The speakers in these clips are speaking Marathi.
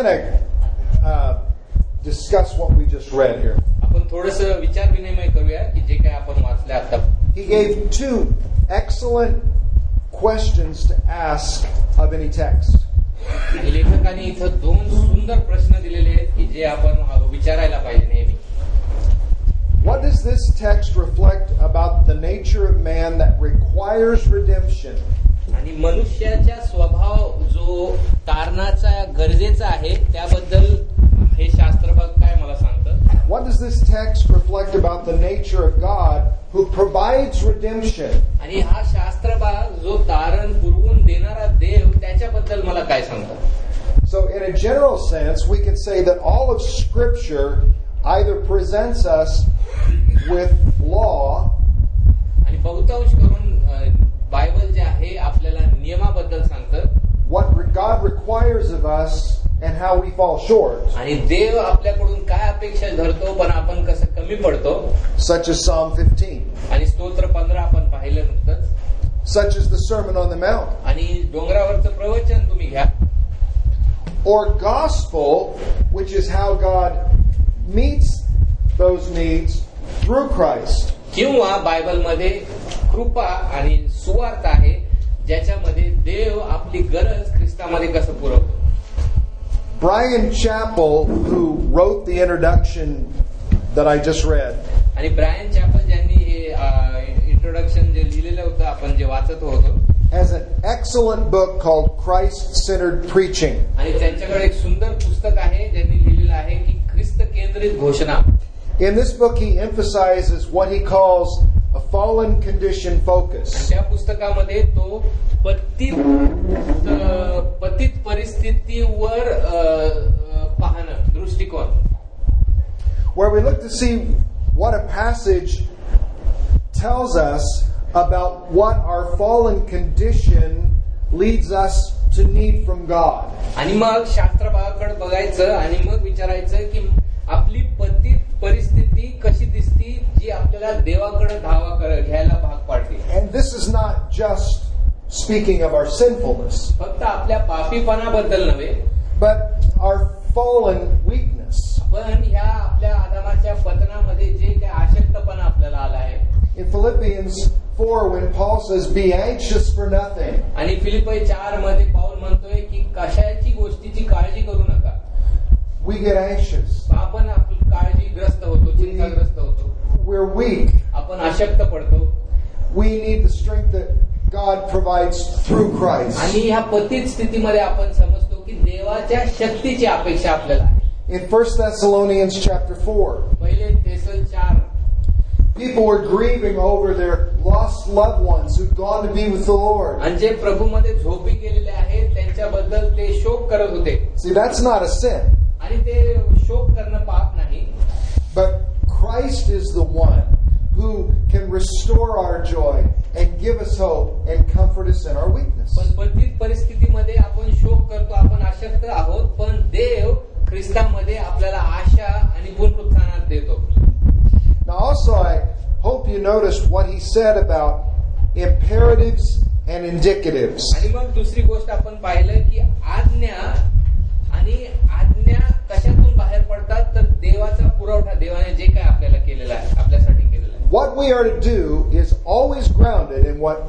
kind of discuss what we just read here. आपण थोडंसं विचार विनिमय करूया की जे काय आपण वाचले आता. He gave two excellent questions to ask of any text. आणि लेखकाने इथं दोन सुंदर प्रश्न दिलेले आहेत की जे आपण विचारायला पाहिजे नेहमी. What does this text reflect about the nature of man that requires redemption? आणि मनुष्याचा स्वभाव जो तारणाचा गरजेचा आहे त्याबद्दल हे शास्त्रभाग काय मला सांगतं. What does this text reflect about the nature of God who provides redemption? आणि हा शास्त्रभाग जो तारण पुरवून देणारा देव त्याच्याबद्दल मला काय सांगतं. So in a general sense, we can say that all of Scripture either presents us with law, आणि बहुतांश करून बायबल जे आहे आपल्याला नियमाबद्दल सांगतं. what God requires of us and how we fall short. आणि देव आपल्याकडून काय अपेक्षा धरतो पण आपण कसं कमी पडतो. Such as Psalm 15. आणि स्तोत्र 15 आपण पाहिलं नुकतंच. Such as the Sermon on the Mount. आणि डोंगरावरचं प्रवचन तुम्ही घ्या. Or gospel, which is how God meets those needs through Christ. किंवा बायबलमध्ये कृपा आणि सुवार्थ आहे ज्याच्यामध्ये देव आपली गरज ख्रिस्तामध्ये कसं पुरवतो. Brian Chappell, who wrote the introduction that I just read, आणि ब्रायन चॅपल ज्यांनी हे इंट्रोडक्शन जे लिहिलेलं होतं आपण जे वाचत होतो, has an excellent book called Christ-Centered Preaching. आणि त्यांच्याकडे एक सुंदर पुस्तक आहे ज्यांनी लिहिलेलं आहे की ख्रिस्त केंद्रित घोषणा. In this book, he emphasizes what he calls a fallen condition focus. त्या पुस्तकामध्ये तो पतित परिस्थितीवर पाहणं दृष्टिकोन, where we look to see what a passage tells us about what our fallen condition leads us to need from God. आणि मग शास्त्रभागाकडे बघायचं आणि मग विचारायचं की आपली पतित परिस्थिती कशी दिसती जी आपल्याला देवाकडे धावा घ्यायला भाग पाडते. And this is not just speaking of our sinfulness, फक्त आपल्या पापीपणाबद्दल नव्हे, but our fallen weakness. पण ह्या आपल्या आदामाच्या पतनामध्ये जे काही अशक्तपणा आपल्याला आला आहे. In Philippians 4, when Paul says, "Be anxious for nothing," आणि फिलिप्पी 4 मध्ये पाऊल म्हणतोय की कशाची गोष्टीची काळजी करू नका. we get anxious. आपण काळजीग्रस्त होतो, चिंताग्रस्त होतो. We're weak. आपण अशक्त पडतो. We need the strength that God provides through Christ. आणि ह्या पतित स्थितीमध्ये आपण समजतो की देवाच्या शक्तीची अपेक्षा आपल्याला आहे. In 1 Thessalonians chapter 4, पहिले थेसल 4, people were grieving over their lost loved ones who'd gone to be with the Lord. आणि जे प्रभूमध्ये झोपी गेलेले आहेत त्यांच्याबद्दल ते शोक करत होते. See, that's not a sin. आणि ते शोक करणं पाप नाही. But Christ is the one who can restore our joy and give us hope and comfort us in our weakness. पण पतित परिस्थितीमध्ये आपण शोक करतो, आपण अशक्त आहोत, पण देव ख्रिस्तामध्ये आपल्याला आशा आणि पुनरुत्थानात देतो. Now also I hope you noticed what he said about imperatives and indicatives. आणि मग दुसरी गोष्ट आपण पाहिलं की आज्ञा आणि आज्ञा कशातून बाहेर पडतात तर देवाचा पुरवठा, देवाने जे काय आपल्याला केलेला आहे, आपल्यासाठी केलेला आहे. What we are to do is always grounded in what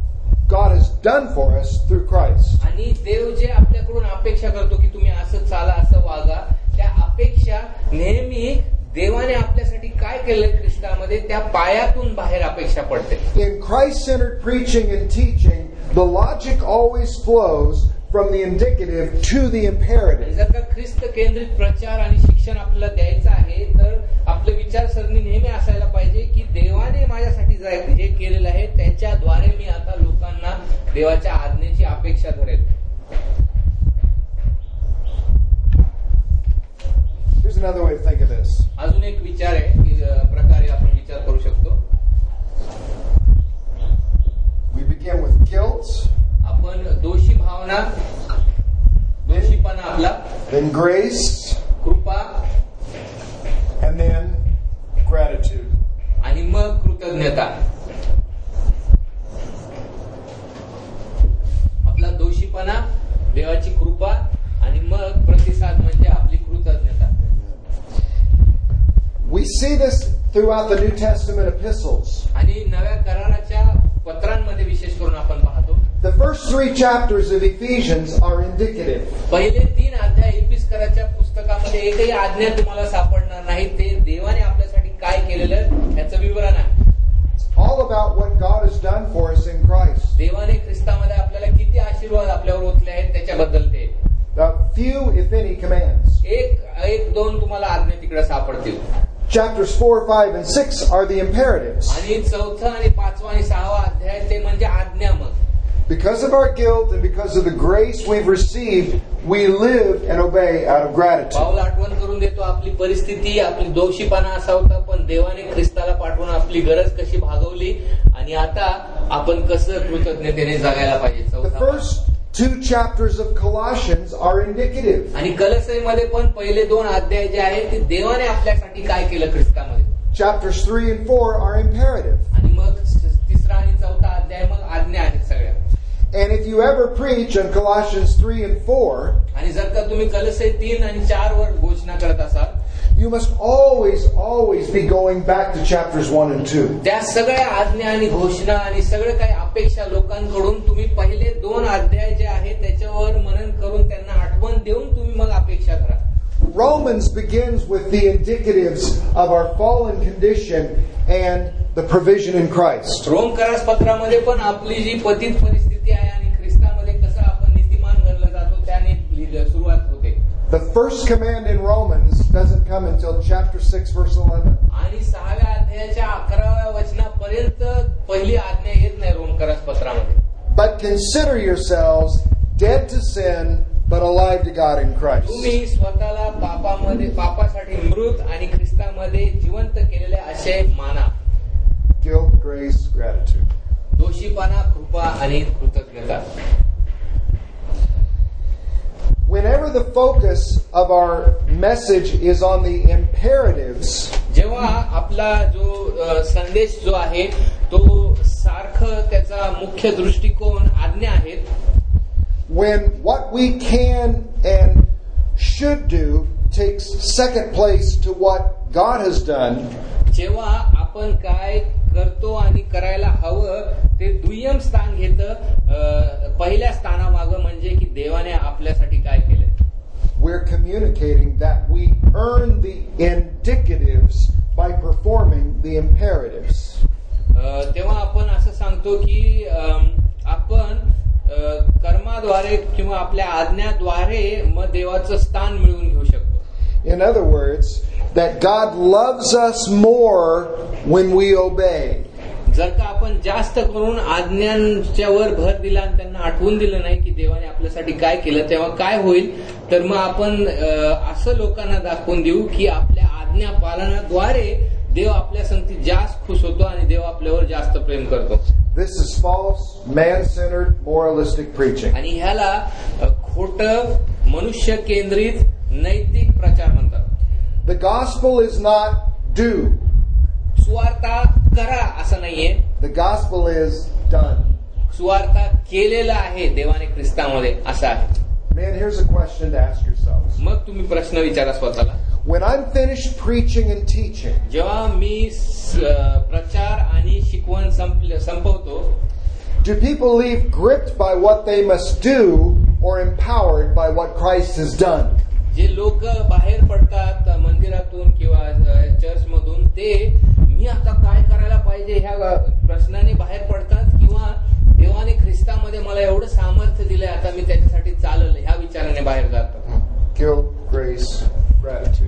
God has done for us through Christ. आणि देव जे आपल्याकडून अपेक्षा करतो की तुम्ही असं चाला, असं वागा, त्या अपेक्षा नेहमी देवाने आपल्यासाठी काय केलंय ख्रिस्तामध्ये त्या पायातून बाहेर अपेक्षा पडते. In Christ-centered preaching and teaching, the logic always flows from the indicative to the imperative. जर का ख्रिस्त केंद्रित प्रचार आणि शिक्षण आपल्याला द्यायचं आहे तर आपलं विचारसरणी नेहमी असायला पाहिजे की देवाने माझ्यासाठी जे केलेलं आहे त्याच्याद्वारे मी आता लोकांना देवाच्या आज्ञेची अपेक्षा धरेल. Here's another way to think of this. अजून एक विचार आहे की प्रकारे आपण विचार करू शकतो. We begin with guilt. आपण दोषी भावना, दोषीपणा आपला, then grace, कृपा, and then gratitude. आणि मग कृतज्ञता. आपला दोषीपणा, देवाची कृपा आणि मग प्रतिसाद see this throughout the New Testament epistles. आणि नव्या कराराच्या पत्रांमध्ये विशेष करून आपण पाहतो. The first 3 chapters of Ephesians are indicative. पहिले 3 अध्याय इफिस्कराच्या पुस्तकामध्ये एकही आज्ञा तुम्हाला सापडणार नाही. ते देवाने आपल्यासाठी काय केलेलं याचं विवरण आहे. All about what God has done for us in Christ. देवाने ख्रिस्तामध्ये आपल्याला किती आशीर्वाद आपल्यावर ओतले आहेत त्याच्याबद्दल ते. Few, if any, commands. एक दोन तुम्हाला आज्ञा तिकडे सापडतील. Chapters 4, 5, and 6 are the imperatives. आणि 4 आणि 5 आणि 6 अध्याय ते म्हणजे आज्ञा. मग because of our guilt and because of the grace we've received, we live and obey out of gratitude. पाऊल आठवण करून देतो आपली परिस्थिती, आपली दोषीपणा असा होता, पण देवाने ख्रिस्ताला पाठवून आपली गरज कशी भागवली आणि आता आपण कसं कृतज्ञतेने जगायला पाहिजे. The first 2 chapters of Colossians are indicative. आणि कलस्सईमध्ये पण पहिले 2 अध्याय जे आहेत ते देवाने आपल्यासाठी काय केलं ख्रिस्तामध्ये. Chapters 3 and 4 are imperative. आणि मग 3 आणि 4 अध्याय मग आज्ञा आहेत सगळ्या. And if you ever preach on Colossians 3 and 4, आणि जर का तुम्ही कलस्सई 3 आणि 4 वर घोषणा करत असाल, you must always be going back to chapters 1 and 2. त्या सगळ्या आज्ञा आणि घोषणा आणि सगळं काही अपेक्षा लोकांकडून तुम्ही पहिले 2 अध्याय जे आहेत त्याच्यावर मनन करून त्यांना आठवण देऊन तुम्ही मग अपेक्षा करा. Romans begins with the indicatives of our fallen condition and the provision in Christ. Rome करासपत्रामध्ये पण आपली जी पतित परिस्थिती आहे आणि ख्रिस्तामध्ये कसं आपण नीतिमान गणलं जातो त्याने सुरुवात होते. The first command in Romans doesn't come until chapter 6 verse 11. आणि 6व्या अध्यायाच्या 11व्या वचनापर्यंत पहिली आज्ञा येत नाही रोम करासपत्रामध्ये. But consider yourselves dead to sin but alive to God in Christ. तुम्ही स्वतःला पापासाठी मृत आणि ख्रिस्तामध्ये जिवंत केलेले असे माना. Guilt, grace, gratitude. दोषीपणा, कृपा आणि कृतज्ञता. Whenever the focus of our message is on the imperatives, जेव्हा आपला जो संदेश जो आहे तो सारखं त्याचा मुख्य दृष्टिकोन आज्ञा आहेत. when what we can and should do takes second place to what God has done, जेव्हा आपण काय करतो आणि करायला हवं ते दुय्यम स्थान घेतं पहिल्या स्थानामागं, म्हणजे की देवाने आपल्यासाठी काय केलंय. we're communicating that we earn the indicatives by performing the imperatives. तेव्हा आपण असं सांगतो की आपण कर्माद्वारे किंवा आपल्या आज्ञाद्वारे मग देवाचं स्थान मिळवून घेऊ शकतो. In other words, that God loves us more when we obey. जर का आपण जास्त करून आज्ञांच्यावर भर दिला आणि त्यांना आठवून दिलं नाही की देवाने आपल्यासाठी काय केलं, तेव्हा काय होईल तर मग आपण असं लोकांना दाखवून देऊ की आपल्या आज्ञा पालनाद्वारे देव आपल्या संगती जास्त खुश होतो आणि देव आपल्यावर जास्त प्रेम करतो. This is false, man-centered, moralistic preaching. आणि ह्याला खोटं मनुष्य केंद्रित नैतिक प्रचार म्हणतात. The gospel is not do. सुवार्ता करा असं नाहीये. The gospel is done. सुवार्ता केलेला आहे देवाने ख्रिस्तामध्ये असं आहे. Man, here's a question to ask yourselves. मग तुम्ही प्रश्न विचारा स्वतःला. When I'm finished preaching and teaching, जेव्हा मी प्रचार आणि शिकवण संपवतो, do people leave gripped by what they must do or empowered by what Christ has done? जे लोक बाहेर पडतात मंदिरातून किंवा चर्च मधून, ते मी आता काय करायला पाहिजे ह्या प्रश्नाने बाहेर पडतात, किंवा देवाने ख्रिस्तामध्ये मला एवढं सामर्थ्य दिलंय आता मी त्याच्यासाठी चाललं ह्या विचाराने बाहेर जातात. Guilt, grace, gratitude.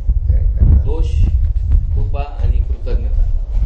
दोष, कृपा आणि कृतज्ञता.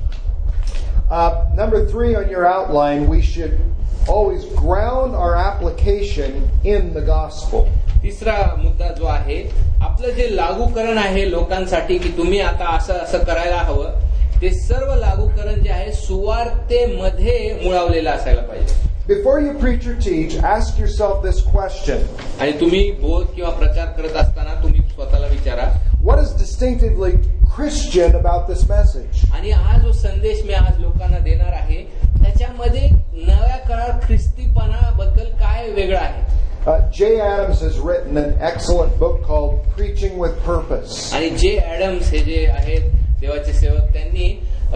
Number 3 on your outline, we should always ground our application in the gospel. तिसरा मुद्दा जो आहे, आपलं जे लागूकरण आहे लोकांसाठी की तुम्ही आता असं असं करायला हवं, ते सर्व लागूकरण जे आहे सुवार्तेमध्ये मुळावलेलं असायला पाहिजे. Before you preach or teach, ask yourself this question. आणि तुम्ही बोध किंवा प्रचार करत असताना तुम्ही स्वतःला विचारा, what is distinctively Christian about this message? आणि हा जो संदेश मी आज लोकांना देणार आहे त्याच्यामध्ये नव्या काळात ख्रिस्तीपणाबद्दल काय वेगळं आहे. Jay Adams has written an excellent book called Preaching with Purpose. आणि जे ऍडम्स हे जे आहेत देवाचे सेवक त्यांनी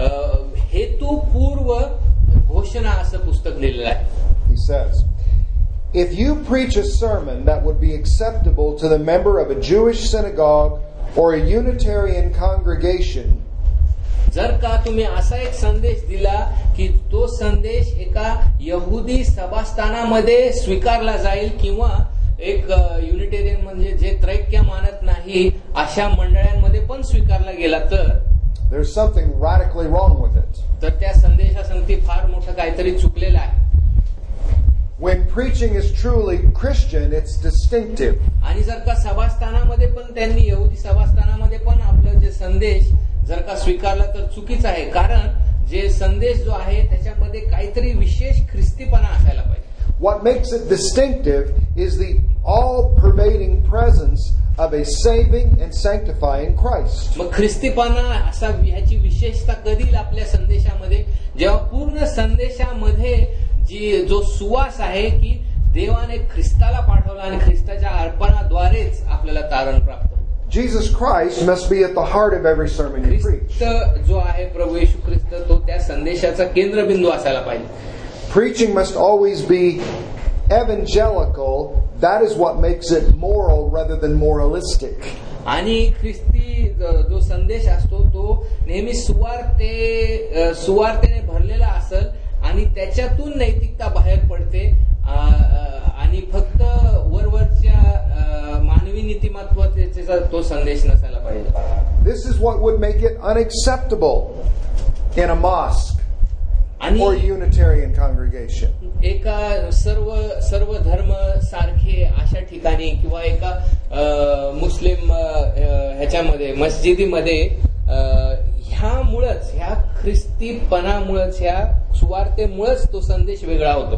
हेतुपूर्व घोषणा असं पुस्तक लिहिलेलं आहे. He says, if you preach a sermon that would be acceptable to the member of a Jewish synagogue or a Unitarian congregation, जर का तुम्ही असा एक संदेश दिला की तो संदेश एका यहुदी सभास्थानामध्ये स्वीकारला जाईल किंवा एक युनिटेरियन म्हणजे जे त्रैक्य मानत नाही अशा मंडळांमध्ये पण स्वीकारला गेला तर there's something radically wrong with it. तर त्या संदेशासंगती फार मोठं काहीतरी चुकलेलं आहे. When preaching is truly Christian, it's distinctive. आणि जर का सभास्थानामध्ये पण त्यांनी यहुदी सभास्थानामध्ये पण आपलं जे संदेश जर का स्वीकारला तर चुकीचं आहे, कारण जे संदेश जो आहे त्याच्यामध्ये काहीतरी विशेष ख्रिस्तीपणा असायला पाहिजे. What makes it distinctive is the all-pervading presence of a saving and sanctifying Christ. मग ख्रिस्तीपणा असा ह्याची विशेषता कधी आपल्या संदेशामध्ये जेव्हा पूर्ण संदेशामध्ये जो सुवास आहे की देवाने ख्रिस्ताला पाठवला आणि ख्रिस्ताच्या अर्पणाद्वारेच आपल्याला तारण प्राप्त. Jesus Christ must be at the heart of every sermon you preach. ख्रिस्त जो आहे प्रभू येशू ख्रिस्त तो त्या संदेशाचा केंद्रबिंदू असायला पाहिजे. Preaching must always be evangelical. That is what makes it moral rather than moralistic. आणि ख्रिस्ती जो संदेश असतो तो नेहमी सुवार्तेने भरलेला असेल आणि त्याच्यातून नैतिकता बाहेर पडते आणि फक्त वरवरच्या मानवी नीतिमत्वाचा तो संदेश नसायला पाहिजे. This is what would make it unacceptable in a mosque or Unitarian congregation. एका सर्व धर्म सारखे अशा ठिकाणी किंवा एका मुस्लिम ह्याच्यामध्ये मस्जिदीमध्ये ह्यामुळेच ह्या ख्रिस्तीपणामुळेच ह्या सुवार्तेमुळेच तो संदेश वेगळा होतो.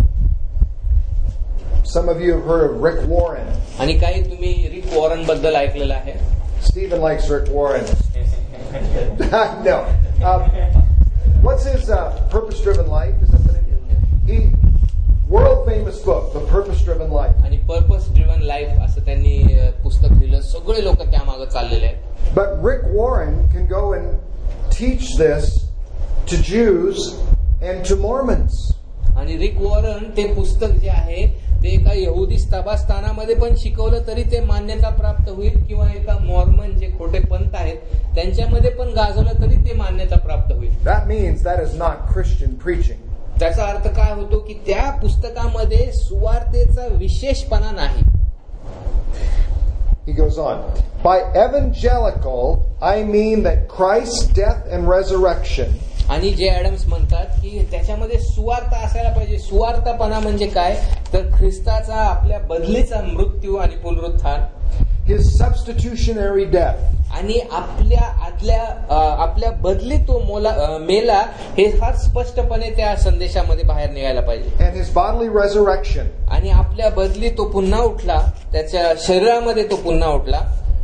Some of you have heard of Rick Warren. आणि काही तुम्ही रिक वॉरन बद्दल ऐकलेलं आहे. Stephen likes Rick Warren. No. What's his purpose-driven life? Is that the name? World famous book, The Purpose-Driven Life. आणि Purpose-Driven Life असं त्यांनी पुस्तक लिहिलं. सगळे लोक त्यामागे चाललेले आहेत. But Rick Warren can go and teach this to Jews and to Mormons. आणि रिक वॉरन ते पुस्तक जे आहे ते एका यहुदी सभास्थानामध्ये पण शिकवलं तरी ते मान्यता प्राप्त होईल किंवा एका मॉर्मन जे खोटे पंथ आहेत त्यांच्यामध्ये पण गाजवलं तरी ते मान्यता प्राप्त होईल. That means that is not Christian preaching. त्याचा अर्थ काय होतो की त्या पुस्तकामध्ये सुवार्तेचा विशेषपणा नाही. He goes on. By evangelical, I mean that Christ's death and resurrection. आणि जे ऍडम्स म्हणतात की त्याच्यामध्ये सुवार्ता असायला पाहिजे. सुवार्तापणा म्हणजे काय तर ख्रिस्ताचा आपल्या बदलीचा मृत्यू आणि पुनरुत्थान, his substitutionary death, आणि आपल्या बदली तो मेला हे फार स्पष्टपणे त्या संदेशामध्ये बाहेर निघायला पाहिजे. and his bodily resurrection, आणि आपल्या बदली तो पुन्हा उठला, त्याच्या शरीरामध्ये तो पुन्हा उठला.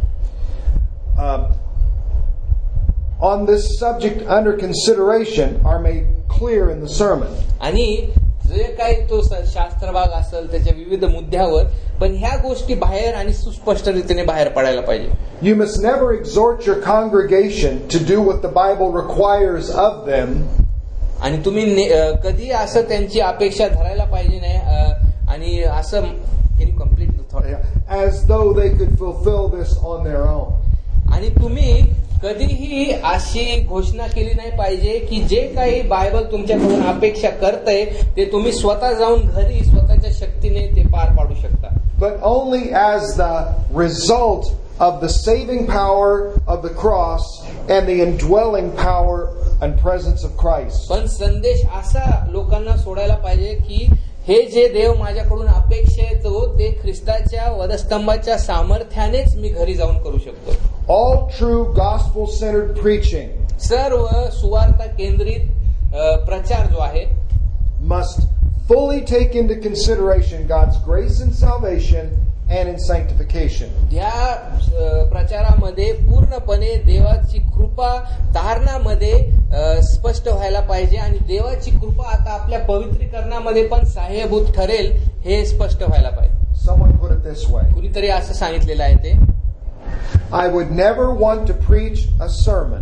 On this subject under consideration are made clear in the sermon. आणि जे काही तो शास्त्र भाग असेल त्याच्या विविध मुद्द्यावर पण ह्या गोष्टी बाहेर आणि सुस्पष्ट रीतीने बाहेर पडायला पाहिजे. You must never exhort your congregation to do what the Bible requires of them. आणि तुम्ही कधी असं त्यांची अपेक्षा धरायला पाहिजे नाही आणि असं can you complete the thought? As though they could fulfill this on their own. आणि तुम्ही कधीही अशी घोषणा केली नाही पाहिजे की जे काही बायबल तुमच्याकडून अपेक्षा करतंय ते तुम्ही स्वतः जाऊन घरी स्वतःच्या शक्तीने ते पार पाडू शकता. But only as the result of the saving power of the cross and the indwelling power and presence of Christ. पण संदेश असा लोकांना सोडायला पाहिजे की हे जे देव माझ्याकडून अपेक्षितो ते ख्रिस्ताच्या वधस्तंभाच्या सामर्थ्यानेच मी घरी जाऊन करू शकतो. All true gospel-centered preaching सर्व सुवार्ता केंद्रित प्रचार जो आहे must fully take into consideration God's grace and salvation and in sanctification. या प्रचारामध्ये पूर्णपणे देवाची कृपा तारणामध्ये स्पष्ट व्हायला पाहिजे आणि देवाची कृपा आता आपल्या पवित्रीकरणामध्ये पण सहाय्यभूत ठरेल हे स्पष्ट व्हायला पाहिजे. Someone put it this way. कुणीतरी असं सांगितलेलं आहे ते I would never want to preach a sermon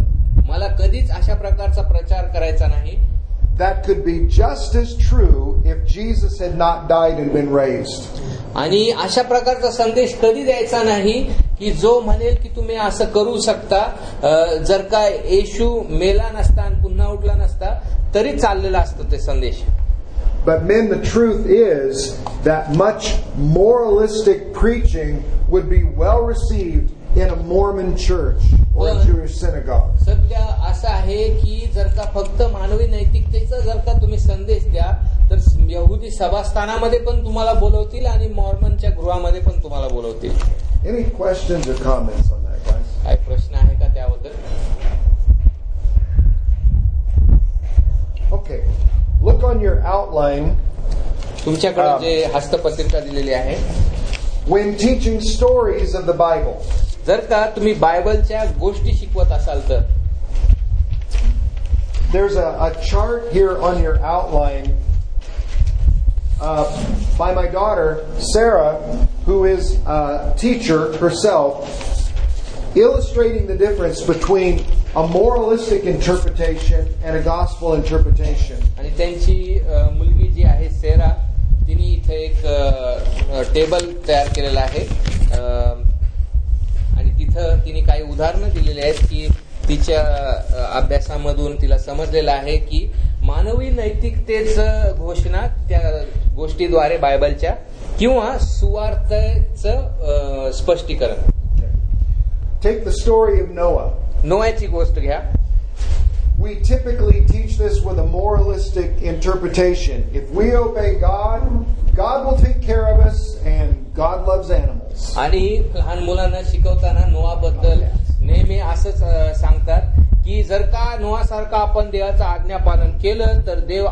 मला कधीच अशा प्रकारचा प्रचार करायचा नाही. That could be just as true if Jesus had not died and been raised. आणि अशा प्रकारचा संदेश कधी द्यायचा नाही की जो म्हणेल की तुम्ही असं करू शकता, जर का येशू मेला नसता आणि पुन्हा उठला नसता तरी चाललेला असतं ते संदेश. But men, the truth is that much moralistic preaching would be well received in a Mormon church or a Jewish synagogue. सध्या असं आहे की जर का फक्त मानवी नैतिकतेचा जर का तुम्ही संदेश द्या तर यहुदी सभास्थानामध्ये पण तुम्हाला बोलवतील आणि मॉर्मनच्या गृहामध्ये पण तुम्हाला बोलवतील. Any questions or comments on that, guys? काय प्रश्न आहे का त्याबद्दल? Okay. Look on your outline. तुमच्याकडे जे हस्तपत्रिका दिलेली आहे. When teaching stories of the Bible, जर का तुम्ही बायबलच्या गोष्टी शिकवत असाल तर there's a chart here on your outline by my daughter Sarah, who is a teacher herself, illustrating the difference between a moralistic interpretation and a gospel interpretation. आणि त्यांची मुलगी जी आहे सेरा, तिने इथे एक टेबल तयार केलेला आहे आणि तिथं तिने काही उदाहरणं दिलेली आहेत की तिच्या अभ्यासामधून तिला समजलेलं आहे की मानवी नैतिकतेचं घोषणा त्या गोष्टीद्वारे बायबलच्या किंवा सुवार्तेचं स्पष्टीकरण. Take the story of Noah. नोआची गोष्ट घ्या. We typically teach this with a moralistic interpretation. If we obey God, God will take care of us and God loves animals. आणि लहान मुलांना शिकवताना नोआबद्दल नेहमी असंच सांगतात की जर का नोआसारखं आपण देवाचं आज्ञा पालन केलं तर देव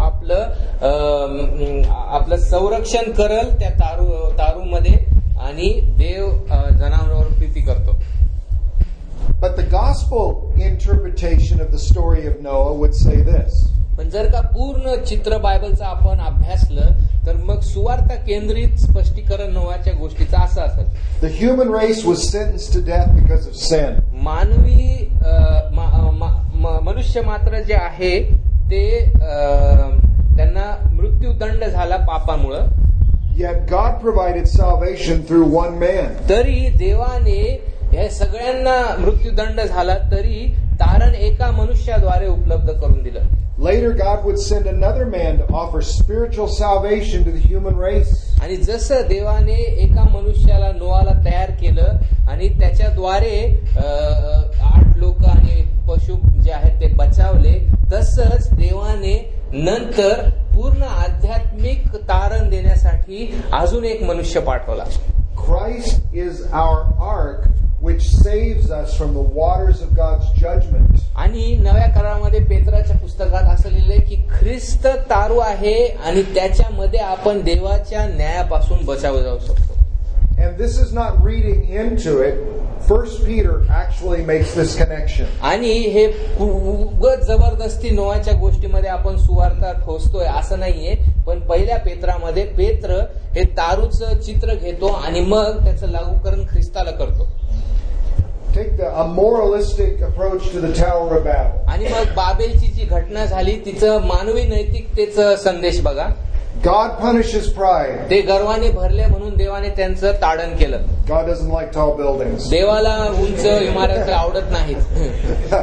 आपलं संरक्षण करल त्या तारूमध्ये आणि देव जनावरांवर प्रीती करतो. But the gospel interpretation of the story of Noah would say this. पण जर का पूर्ण चित्र बायबलचं आपण अभ्यासलं तर मग सुवार्ता केंद्रित स्पष्टीकरण नोआच्या गोष्टीचं असं असेल. The human race was sentenced to death because of sin. मानवी मनुष्य मात्र जे आहे ते त्यांना मृत्यूदंड झाला पापामुळं. Yet God provided salvation through one man. तरी देवाने या सगळ्यांना मृत्यूदंड झाला तरी तारण एका मनुष्याद्वारे उपलब्ध करून दिलं. Later God would send another man to offer spiritual salvation to the human race. आणि जसं देवाने एका मनुष्याला नोआला तयार केलं आणि त्याच्याद्वारे 8 लोक आणि पशु जे आहेत ते बचावले, तसंच देवाने नंतर पूर्ण आध्यात्मिक तारण देण्यासाठी अजून एक मनुष्य पाठवला. Christ is our ark which saves us from the waters of God's judgment. आणि नव्या करारामध्ये पेत्राच्या पुस्तकात असं लिहिलंय की ख्रिस्त तारू आहे आणि त्याच्यामध्ये आपण देवाच्या न्यायापासून बचावले जाऊ शकतो. And this is not reading into it. 1 Peter actually makes this connection. आणि हे उगाच जबरदस्ती नोआच्या गोष्टीमध्ये आपण सुवार्ता ठोसतोय असं नाहीये, पण पहिल्या पेत्रामध्ये पेत्र हे तारूचं चित्र घेतो आणि मग त्याचं लागूकरण ख्रिस्ताला करतो. Take a moralistic approach to the Tower of Babel. आणि मग बाबेलची जी घटना झाली तिचं मानवी नैतिकतेचा संदेश बघा. God punishes pride. ते गर्वाने भरले म्हणून देवाने त्यांचं ताडण केलं. God doesn't like tall buildings. देवाला उंच इमारती आवडत नाहीत.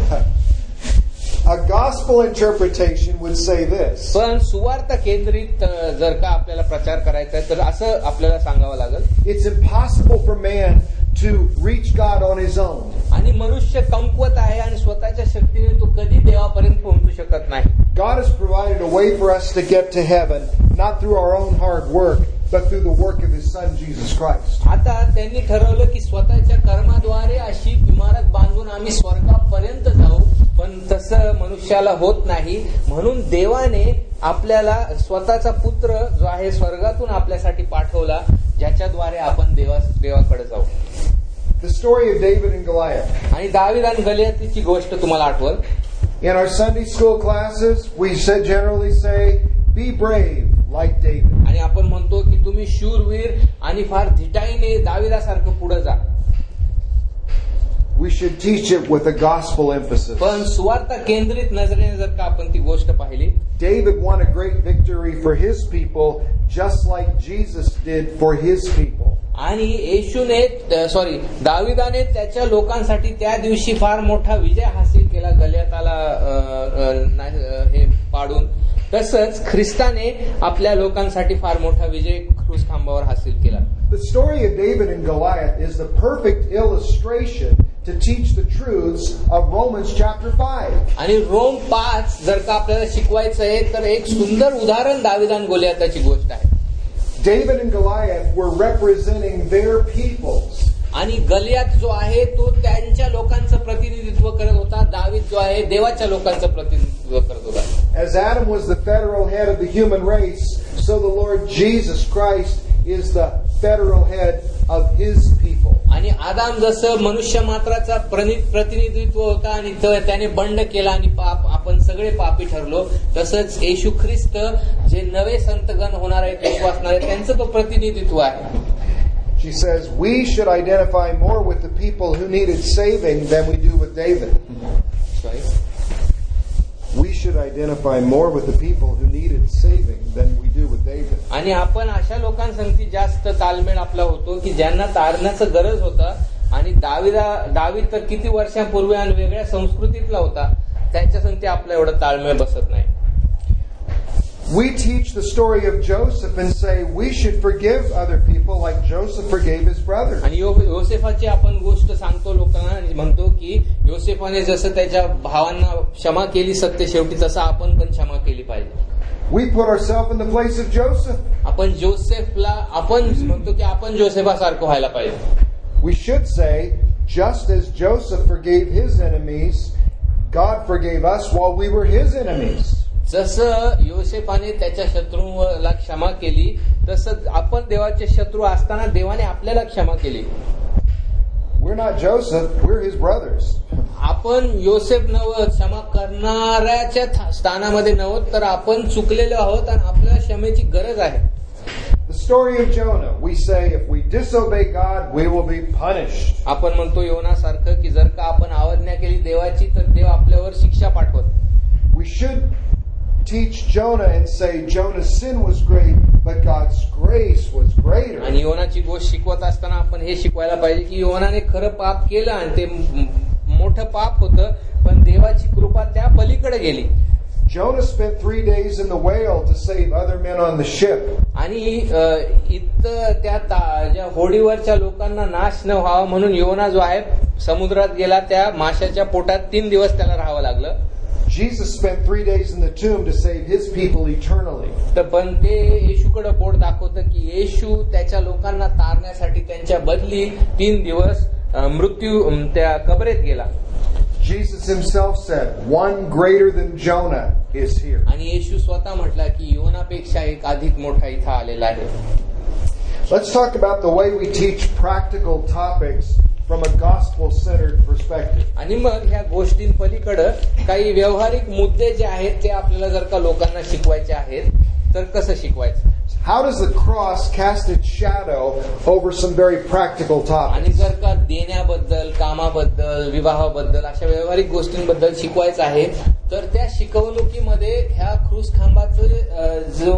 A gospel interpretation would say this. पण सुवार्ता केंद्रित जर का आपल्याला प्रचार करायचा आहे तर असं आपल्याला सांगावं लागेल. It's impossible for man to reach God on his own. आणि मनुष्य कमकुवत आहे आणि स्वतःच्या शक्तीने तो कधी देवापर्यंत पोहोचू शकत नाही. God has provided a way for us to get to heaven, not through our own hard work, but through the work of His Son Jesus Christ. आता त्यांनी ठरवलं की स्वतःच्या कर्माद्वारे अशी इमारत बांधून आम्ही स्वर्गापर्यंत जाऊ, पण तसं मनुष्याला होत नाही. म्हणून देवाने आपल्याला स्वतःचा पुत्र जो आहे स्वर्गातून आपल्यासाठी पाठवला, ज्याच्याद्वारे आपण देवाकडे जाऊ. The story of David and Goliath. आणि दावीद आणि गलियाथची गोष्ट तुम्हाला आठवल. In our Sunday school classes, we generally say, "Be brave like David." आणि आपण म्हणतो की तुम्ही शूरवीर आणि फार धिटाईने दाविदासारखं पुढे जा. we should teach it with a gospel emphasis. पण सुवार्थ केंद्रित नजरेने जर का आपण ती गोष्ट पाहिली, David won a great victory for his people, just like Jesus did for his people. आणि दाविदाने त्याच्या लोकांसाठी त्या दिवशी फार मोठा विजय हासिल केला गलियाताला हे पाडून. तसंच ख्रिस्ताने आपल्या लोकांसाठी फार मोठा विजय क्रूस खांबावर हासिल केला. The story of David and Goliath is the perfect illustration to teach the truths of Romans chapter 5. आणि रोम 5 जर का आपल्याला शिकवायचं आहे तर एक सुंदर उदाहरण दाविद आणि गोलियाताची गोष्ट आहे. David and Goliath were representing their peoples. आणि गलियात जो आहे तो त्यांच्या लोकांचं प्रतिनिधित्व करत होता. दावीद जो आहे देवाच्या लोकांचं प्रतिनिधित्व करत होता. As Adam was the federal head of the human race, so the Lord Jesus Christ is the federal head of his people. आणि आदाम जसं मनुष्य मात्राचा प्रतिनिधित्व होता आणि त्याने बंड केला आणि आपण सगळे पापी ठरलो, तसंच येशू ख्रिस्त जे नवे संतगण होणार आहेत, विश्वासणारे, त्यांचं तो प्रतिनिधित्व आहे. She says, we should identify more with the people who needed saving than we do with David. Sorry? We should identify more with the people who needed saving than we do with David. आणि आपण अशा लोकांसंगती जास्त ताळमेळ आपला होतो की ज्यांना तारण्याचं गरज होता. आणि दावीद तर किती वर्षांपूर्वी आणि वेगळ्या संस्कृतीतला होता, त्याच्या संगती आपला एवढा ताळमेळ बसत नाही. We teach the story of Joseph and say we should forgive other people like Joseph forgave his brothers. आणि योसेफाची आपण गोष्ट सांगतो लोकांना आणि म्हणतो की योसेफाने जसं त्याच्या भावांना क्षमा केली सत्य शेवटी, तसं आपण पण क्षमा केली पाहिजे. We put ourselves in the place of Joseph. आपण जोसेफला आपण म्हणतो की आपण जोसेफासारखं व्हायला पाहिजे. We should say, just as Joseph forgave his enemies, God forgave us while we were his enemies. जसं योसेफाने त्याच्या शत्रूला क्षमा केली, तसं आपण देवाचे शत्रू असताना देवाने आपल्याला क्षमा केली. We're not Joseph, we're his brothers. आपण योसेफ नव्हत, क्षमा करणाऱ्याच्या स्थानामध्ये नव्हत, तर आपण चुकलेलो आहोत आणि आपल्याला क्षमेची गरज आहे. The story of Jonah, we say if we disobey God, we will be punished. आपण म्हणतो योनासारखं की जर का आपण आज्ञा केली देवाची तर देव आपल्यावर शिक्षा पाठवत. We should teach Jonah and say Jonah's sin was great, but God's grace was greater. आणि योनाची गोष्ट शिकवत असताना आपण हे शिकवायला पाहिजे की योनाने खरं पाप केलं आणि ते मोठं पाप होतं, पण देवाची कृपा त्या पलीकडे गेली. Jonah spent 3 days in the whale to save other men on the ship. आणि इथं त्या होडीवरच्या लोकांना नाश न व्हावा म्हणून योना जो आहे समुद्रात गेला. त्या माशाच्या पोटात 3 दिवस त्याला राहावं लागलं. Jesus spent 3 days in the tomb to save his people eternally. तर पण ते येशूकडे बोट दाखवतं की येशू त्याच्या लोकांना तारण्यासाठी त्यांच्या बदली 3 दिवस मृत्यू त्या कबरेत गेला. Jesus himself said, one greater than Jonah is here. आणि येशू स्वतः म्हटला की योनापेक्षा एक अधिक मोठा इथं आलेला आहे. Let's talk about the way we teach practical topics from a gospel-centered perspective. आणि मग ह्या गोष्टींपलीकडे काही व्यावहारिक मुद्दे जे आहेत ते आपल्याला जर का लोकांना शिकवायचे आहेत तर कसं शिकवायचं. How does the cross cast its shadow over some very practical topics? आणि जर का देण्याबद्दल, कामाबद्दल, विवाहाबद्दल अशा व्यावहारिक गोष्टींबद्दल शिकवायचं आहे तर त्या शिकवणुकीमध्ये ह्या क्रूस खांबाचं जो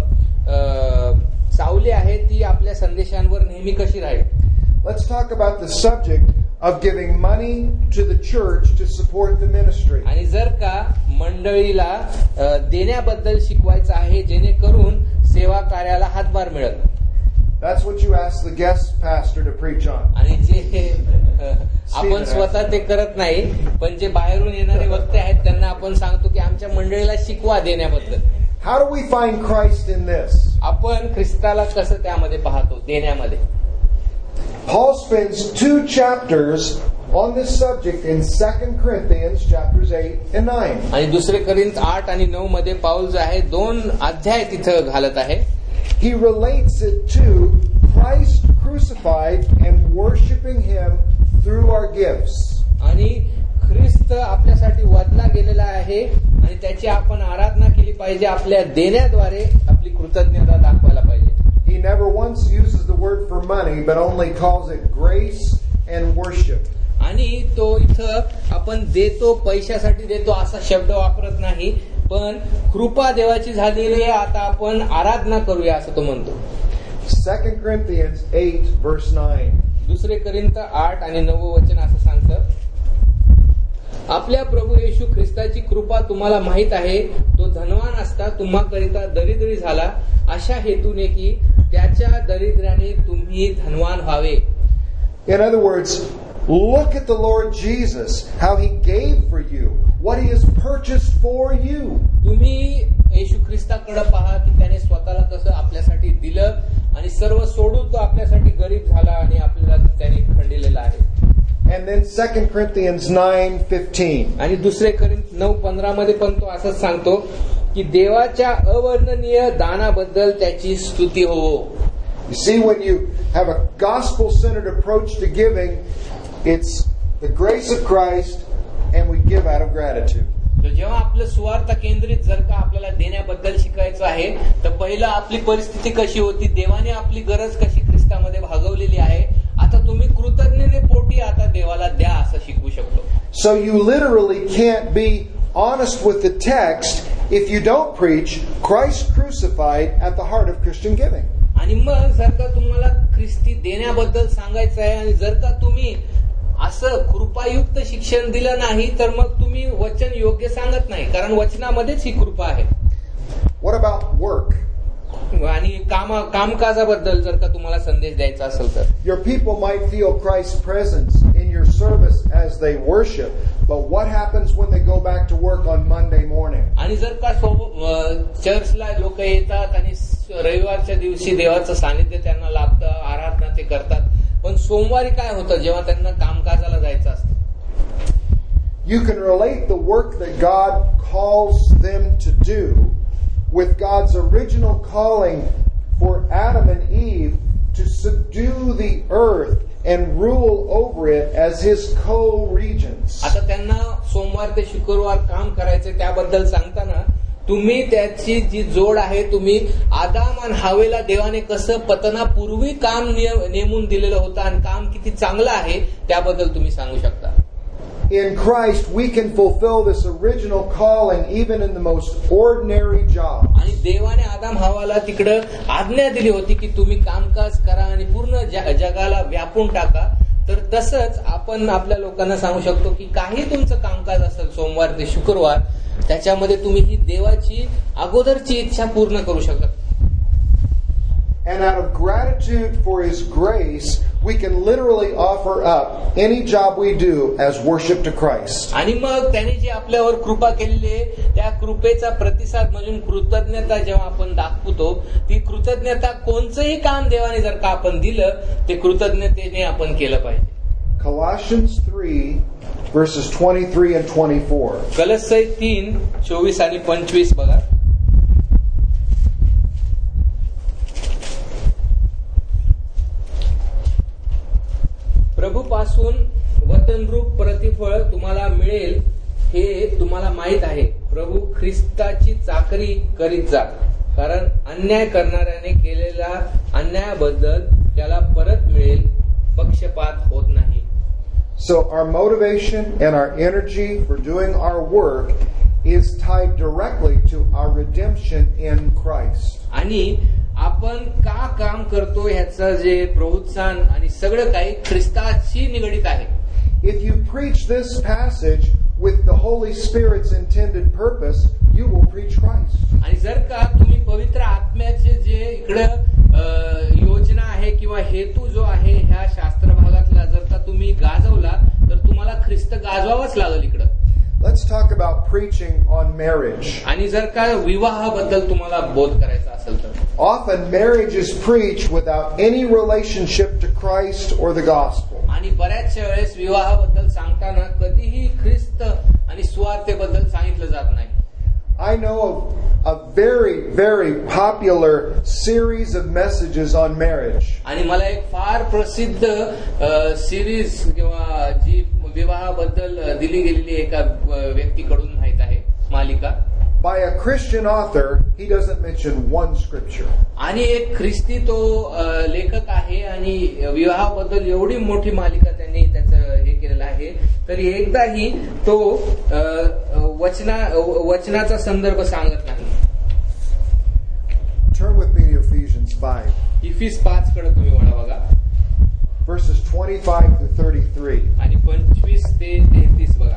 सावली आहे ती आपल्या संदेशांवर नेहमी कशी राहील. Let's talk about the subject of giving money to the church to support the ministry. आणि जर का मंडळीला देण्याबद्दल शिकवायचं आहे जेणेकरून सेवा कार्याला हातभार मिळेल. That's what you ask the guest pastor to preach on. आणि जे आपण स्वतः ते करत नाही, पण जे बाहेरून येणारे वक्ते आहेत त्यांना आपण सांगतो की आमच्या मंडळीला शिकवा देण्याबद्दल. How do we find Christ in this? आपण ख्रिस्ताला कसं त्यामध्ये पाहतो देण्यामध्ये. Paul spends 2 chapters on this subject in 2 Corinthians chapters 8 and 9. आणि 2 कोरिंथ 8 आणि 9 मध्ये पाऊल जो आहे 2 अध्याय तिथं घालत आहे. He relates it to Christ crucified and worshiping him through our gifts. आणि ख्रिस्त आपल्यासाठी वधला गेलेला आहे आणि त्याची आपण आराधना केली पाहिजे. आपल्या देण्याद्वारे आपली कृतज्ञता दाखवायला पाहिजे. He never once uses the word for money, but only calls it grace and worship. आणि तो इथं आपण देतो पैशासाठी देतो असा शब्द वापरत नाही, पण कृपा देवाची झालेली आहे, आता आपण आराधना करूया असं तो म्हणतो. 2 Corinthians 8 verse 9. 2 कोरिंथ 8 आणि 9 वचन असं सांगतं, आपल्या प्रभू येशू ख्रिस्ताची कृपा तुम्हाला माहित आहे, तो धनवान असता तुम्हाकरिता दरिद्री झाला, अशा हेतूने की त्याच्या दरिद्र्याने तुम्ही धनवान व्हावे. In other words, look at the Lord Jesus, how he gave for you, what he has purchased for you. तुम्ही येशू ख्रिस्ताकडे पहा की त्याने स्वतःला कसं आपल्यासाठी दिलं आणि सर्व सोडून तो आपल्यासाठी गरीब झाला आणि आपल्याला त्याने खंडिलेला आहे. And then 2 Corinthians 9:15. आणि 2 कोरिंथ 9:15 मध्ये पण तो असंच सांगतो की देवाच्या अवर्णनीय दानाबद्दल त्याची स्तुती हो. You see, when you have a gospel-centered approach to giving, it's the grace of Christ, and we give out of gratitude. तर जेव्हा आपलं सुवार्थ केंद्रित जर का आपल्याला देण्याबद्दल शिकायचं आहे, तर पहिला आपली परिस्थिती कशी होती, देवाने आपली गरज कशी ख्रिस्तामध्ये भागवलेली आहे, आता तुम्ही कृतज्ञतेने पोटी आता देवाला द्या असं शिकवू शकतो. So you literally can't be honest with the text if you don't preach Christ crucified at the heart of Christian giving. आणि मग जर का तुम्हाला ख्रिस्ती देण्याबद्दल सांगायचं आहे आणि जर का तुम्ही असं कृपायुक्त शिक्षण दिलं नाही, तर मग तुम्ही वचन योग्य सांगत नाही, कारण वचनामध्येच ही कृपा आहे. What about work? आणि कामकाजाबद्दल जर का तुम्हाला संदेश द्यायचा असेल तर Your people might feel Christ's presence in your service as they worship, but what happens when they go back to work on Monday morning? आणि जर का चर्चला लोक येतात आणि रविवारच्या दिवशी देवाचं सानिध्य त्यांना लाभतं, आराधना ते करतात, पण सोमवारी काय होतं जेव्हा त्यांना कामकाजाला जायचं असतं. You can relate the work that God calls them to do with God's original calling for Adam and Eve to subdue the earth and rule over it as his co-regents. आता त्यांना सोमवार ते शुक्रवार काम करायचे त्याबद्दल सांगताना तुम्ही त्याची जी जोड आहे, तुम्ही आदाम आणि हवेला देवाने कसं पतनापूर्वी काम नेमून दिलेलं होतं आणि काम किती चांगलं आहे त्याबद्दल तुम्ही सांगू शकता. In Christ, we can fulfill this original calling even in the most ordinary job. आणि देवाने आदाम हवाला तिकडं आज्ञा दिली होती की तुम्ही कामकाज करा आणि पूर्ण जगाला व्यापून टाका. तर तसंच आपण आपल्या लोकांना सांगू शकतो की काही तुमचं कामकाज असेल सोमवार ते शुक्रवार, त्याच्यामध्ये तुम्ही ही देवाची अगोदरची इच्छा पूर्ण करू शकता. And out of gratitude for his grace, we can literally offer up any job we do as worship to Christ. आणि मग त्याने जी आपल्यावर कृपा केलेली आहे, त्या कृपेचा प्रतिसाद म्हणून कृतज्ञता जेव्हा आपण दाखवतो, ती कृतज्ञता कोणचंही काम देवाने जर का आपण दिलं, ते कृतज्ञतेने आपण केलं पाहिजे. Colossians 3 verses 23 and 24. कलस्सै 3 24 आणि 25 बघा. प्रभूपासून वतनरूप प्रतिफळ तुम्हाला मिळेल हे तुम्हाला माहित आहे. प्रभू ख्रिस्ताची चाकरी करीत जा, कारण अन्याय करणाऱ्याने केलेल्या अन्यायाबद्दल त्याला परत मिळेल, पक्षपात होत नाही. So our motivation and our energy for doing our work is tied directly to our redemption in Christ. आणि आपण का काम करतो ह्याचं जे प्रोत्साहन आणि सगळं काही ख्रिस्ताशी निगडित आहे. If you preach this passage with the Holy Spirit's intended purpose, you will preach Christ. आणि जर का तुम्ही पवित्र आत्म्याचे जे इकडे योजना आहे किंवा हेतू जो आहे ह्या शास्त्र भागातला जर का तुम्ही गाजवला, तर तुम्हाला ख्रिस्त गाजवावाच लागेल इकडं. Let's talk about preaching on marriage. आणि जर का विवाहाबद्दल तुम्हाला बोध करायचा असेल तर often marriage is preached without any relationship to Christ or the gospel. आणि बऱ्याचशा वेळेस विवाहाबद्दल सांगताना कधीही ख्रिस्त आणि सुवार्तेबद्दल सांगितलं जात नाही. I know of a very, very popular series of messages on marriage. आणि मला एक फार प्रसिद्ध सिरीज किंवा जी विवाहाबद्दल दिली गेलेली एका व्यक्तीकडून माहित आहे, मालिका. By a Christian author, he doesn't mention one scripture. आणि एक ख्रिस्ती तो लेखक आहे आणि विवाहाबद्दल एवढी मोठी मालिका त्यांनी त्याचं हे केलेलं आहे, तरी एकदाही तो वचनाचा संदर्भ सांगत नाही. Turn with me to Ephesians 5. इफिस 5 कडे तुम्ही वळा बघा. Verses 25 through 33. आणि 25 ते 33 बघा.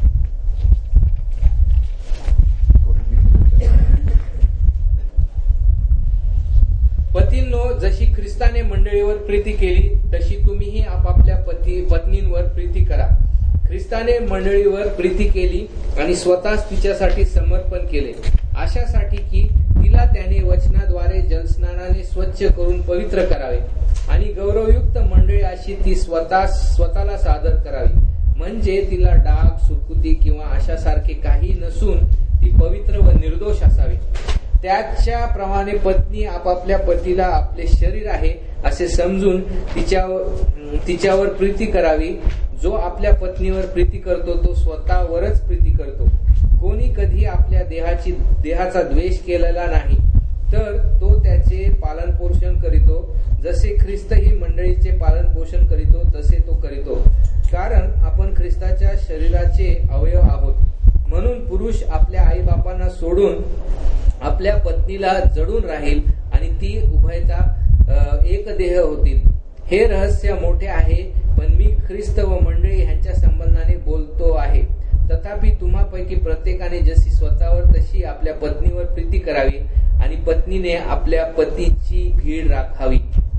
पतींनो, जशी ख्रिस्ताने मंडळीवर प्रीती केली तशी तुम्हीही आपापल्या पत्नींवर प्रीती करा. ख्रिस्ताने मंडळीवर प्रीती केली आणि स्वतःच तिच्यासाठी समर्पण केले, अशासाठी की तिला त्याने वचनाद्वारे जलस्नानाने स्वच्छ करून पवित्र करावे आणि गौरवयुक्त मंडळी अशी ती स्वतःला सादर करावी. म्हणजे तिला डाग, सुरकुती किंवा अशासारखे काही नसून ती पवित्र व निर्दोष असावी. त्याच्याप्रमाणे पत्नी आपापल्या पतीला आपले शरीर आहे असे समजून तिच्यावर प्रीती करावी. जो आपल्या पत्नीवर प्रीती करतो तो स्वतःवरच प्रीती करतो. कोणी कधी आपल्या देहाचा द्वेष केलेला नाही, तर तो त्याचे पालनपोषण करीतो, जसे ख्रिस्तही मंडळीचे पालनपोषण करीतो तसे तो करीतो. कारण आपण ख्रिस्ताच्या शरीराचे अवयव आहोत. म्हणून पुरुष आपल्या आईबापांना सोडून आपल्या पत्नीला जडून राहील आणि ती उभयता एक देह होतील. हे रहस्य मोठे आहे, पण मी ख्रिस्त व मंडळी ह्यांच्या संबंधाने बोलतो आहे. तथापि तुम्हापैकी प्रत्येकाने जशी स्वतःवर तशी आपल्या पत्नीवर प्रीती करावी आणि पत्नीने आपल्या पतीची भीड राखावी.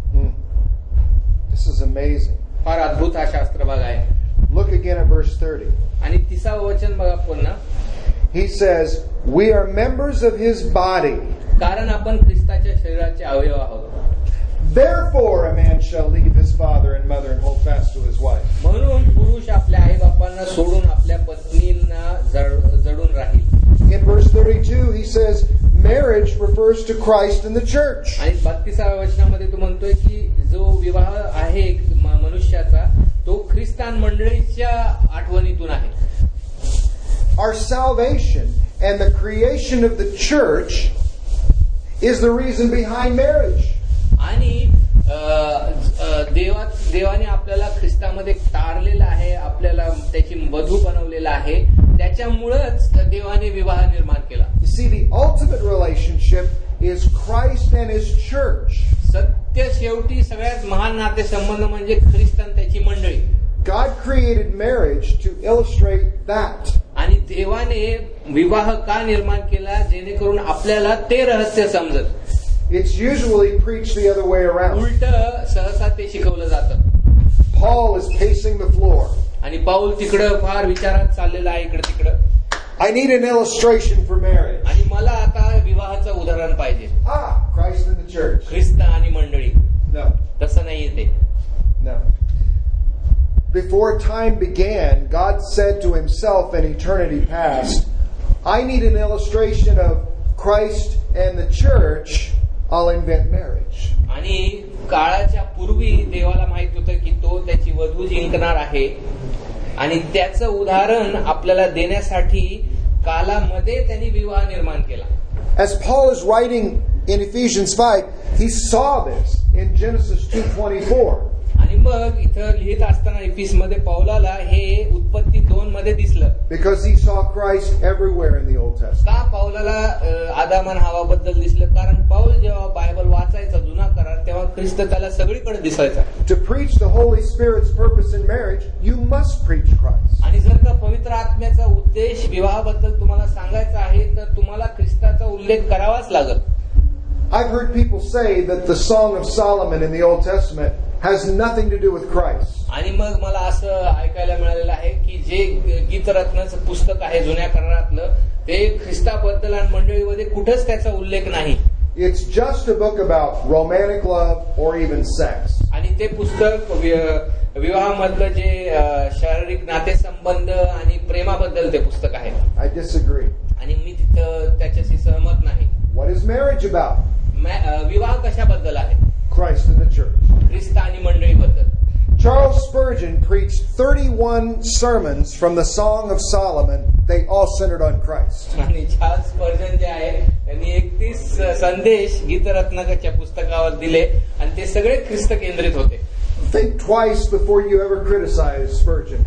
This is amazing. फार अद्भुत हा शास्त्र भाग आहे. Look again at verse 30. आणि 30वे वचन बघा पुन्हा. He says, we are members of his body. कारण आपण ख्रिस्ताच्या शरीराचे अवयव आहोत. Therefore a man shall leave his father and mother and hold fast to his wife. म्हणून पुरुष आपल्या आई बापांना सोडून आपल्या पत्नींना जडून राहील. In verse 32 he says, marriage refers to Christ and the church. आणि 32व्या वचनामध्ये तो म्हणतोय की जो विवाह आहे मनुष्याचा तो ख्रिस्तान मंडळीच्या आठवणीतून आहे. Our salvation and the creation of the church is the reason behind marriage. आणि देवाने आपल्याला ख्रिस्तामध्ये तारलेलं आहे, आपल्याला त्याची वधू बनवलेला आहे, त्याच्यामुळेच देवाने विवाह निर्माण केला. You see, the ultimate relationship is Christ and his church. सत्य शेवटी सगळ्यात महान नातेसंबंध म्हणजे ख्रिस्त आणि त्याची मंडळी. God created marriage to illustrate that. आणि देवाने विवाह का निर्माण केला, जेणेकरून आपल्याला ते रहस्य समजत. It's usually preached the other way around. उलट सहसा ते शिकवलं जातं. Paul is pacing the floor. आणि पाऊल तिकडं फार विचारात चाललेला आहे, इकडं तिकडं. I need an illustration for marriage. आणि मला आता विवाहाचं उदाहरण पाहिजे. Christ and the church. ख्रिस्त आणि मंडळी. No. तसं नाहीये ते. No. Before time began, God said to himself in eternity past, I need an illustration of Christ and the church. I'll invent marriage. आणि काळाच्या पूर्वी देवाला माहित होतं की तो त्याची वधू जिंकणार आहे आणि त्याचं उदाहरण आपल्याला देण्यासाठी कालामध्ये त्यांनी विवाह निर्माण केला. As Paul is writing in Ephesians 5, he saw this in Genesis 2:24. आणि मग इथं लिहित असताना इफिस मध्ये पौलाला हे उत्पत्ती 2 मध्ये दिसलं. Because he saw Christ everywhere in the Old Testament. का पौलाला आदाम आणि हवाबद्दल दिसलं? कारण पौल जेव्हा बायबल वाचायचा जुना करार तेव्हा ख्रिस्त त्याला सगळीकडे दिसायचा. To preach the Holy Spirit's purpose in marriage, you must preach Christ. आणि जर का पवित्र आत्म्याचा उद्देश विवाहाबद्दल तुम्हाला सांगायचा आहे तर तुम्हाला ख्रिस्ताचा उल्लेख करावाच लागेल. I've heard people say that the Song of Solomon in the Old Testament has nothing to do with Christ. आणि मग मला असं ऐकायला मिळालेलं आहे की जे गीतरत्नाचं पुस्तक आहे जुन्या करारातलं ते ख्रिस्ताबद्दल आणि मंडळीमध्ये कुठंच त्याचा उल्लेख नाही. It's just a book about romantic love or even sex. आणि ते पुस्तक विवाहामधलं जे शारीरिक नातेसंबंध आणि प्रेमाबद्दल ते पुस्तक आहे. I disagree. आणि मी तिथं त्याच्याशी सहमत नाही. What is marriage about? विवाह कशाबद्दल आहे? Christ and the church. ख्रिस्त आणि मंडळीबद्दल. Charles Spurgeon preached 31 sermons from the Song of Solomon. They all centered on Christ. आणि चार्ल्स स्पर्जन जे आहे त्यांनी 31 संदेश गीतरत्नाच्या पुस्तकावर दिले आणि ते सगळे ख्रिस्त केंद्रित होते. Think twice before you ever criticize Spurgeon. आणि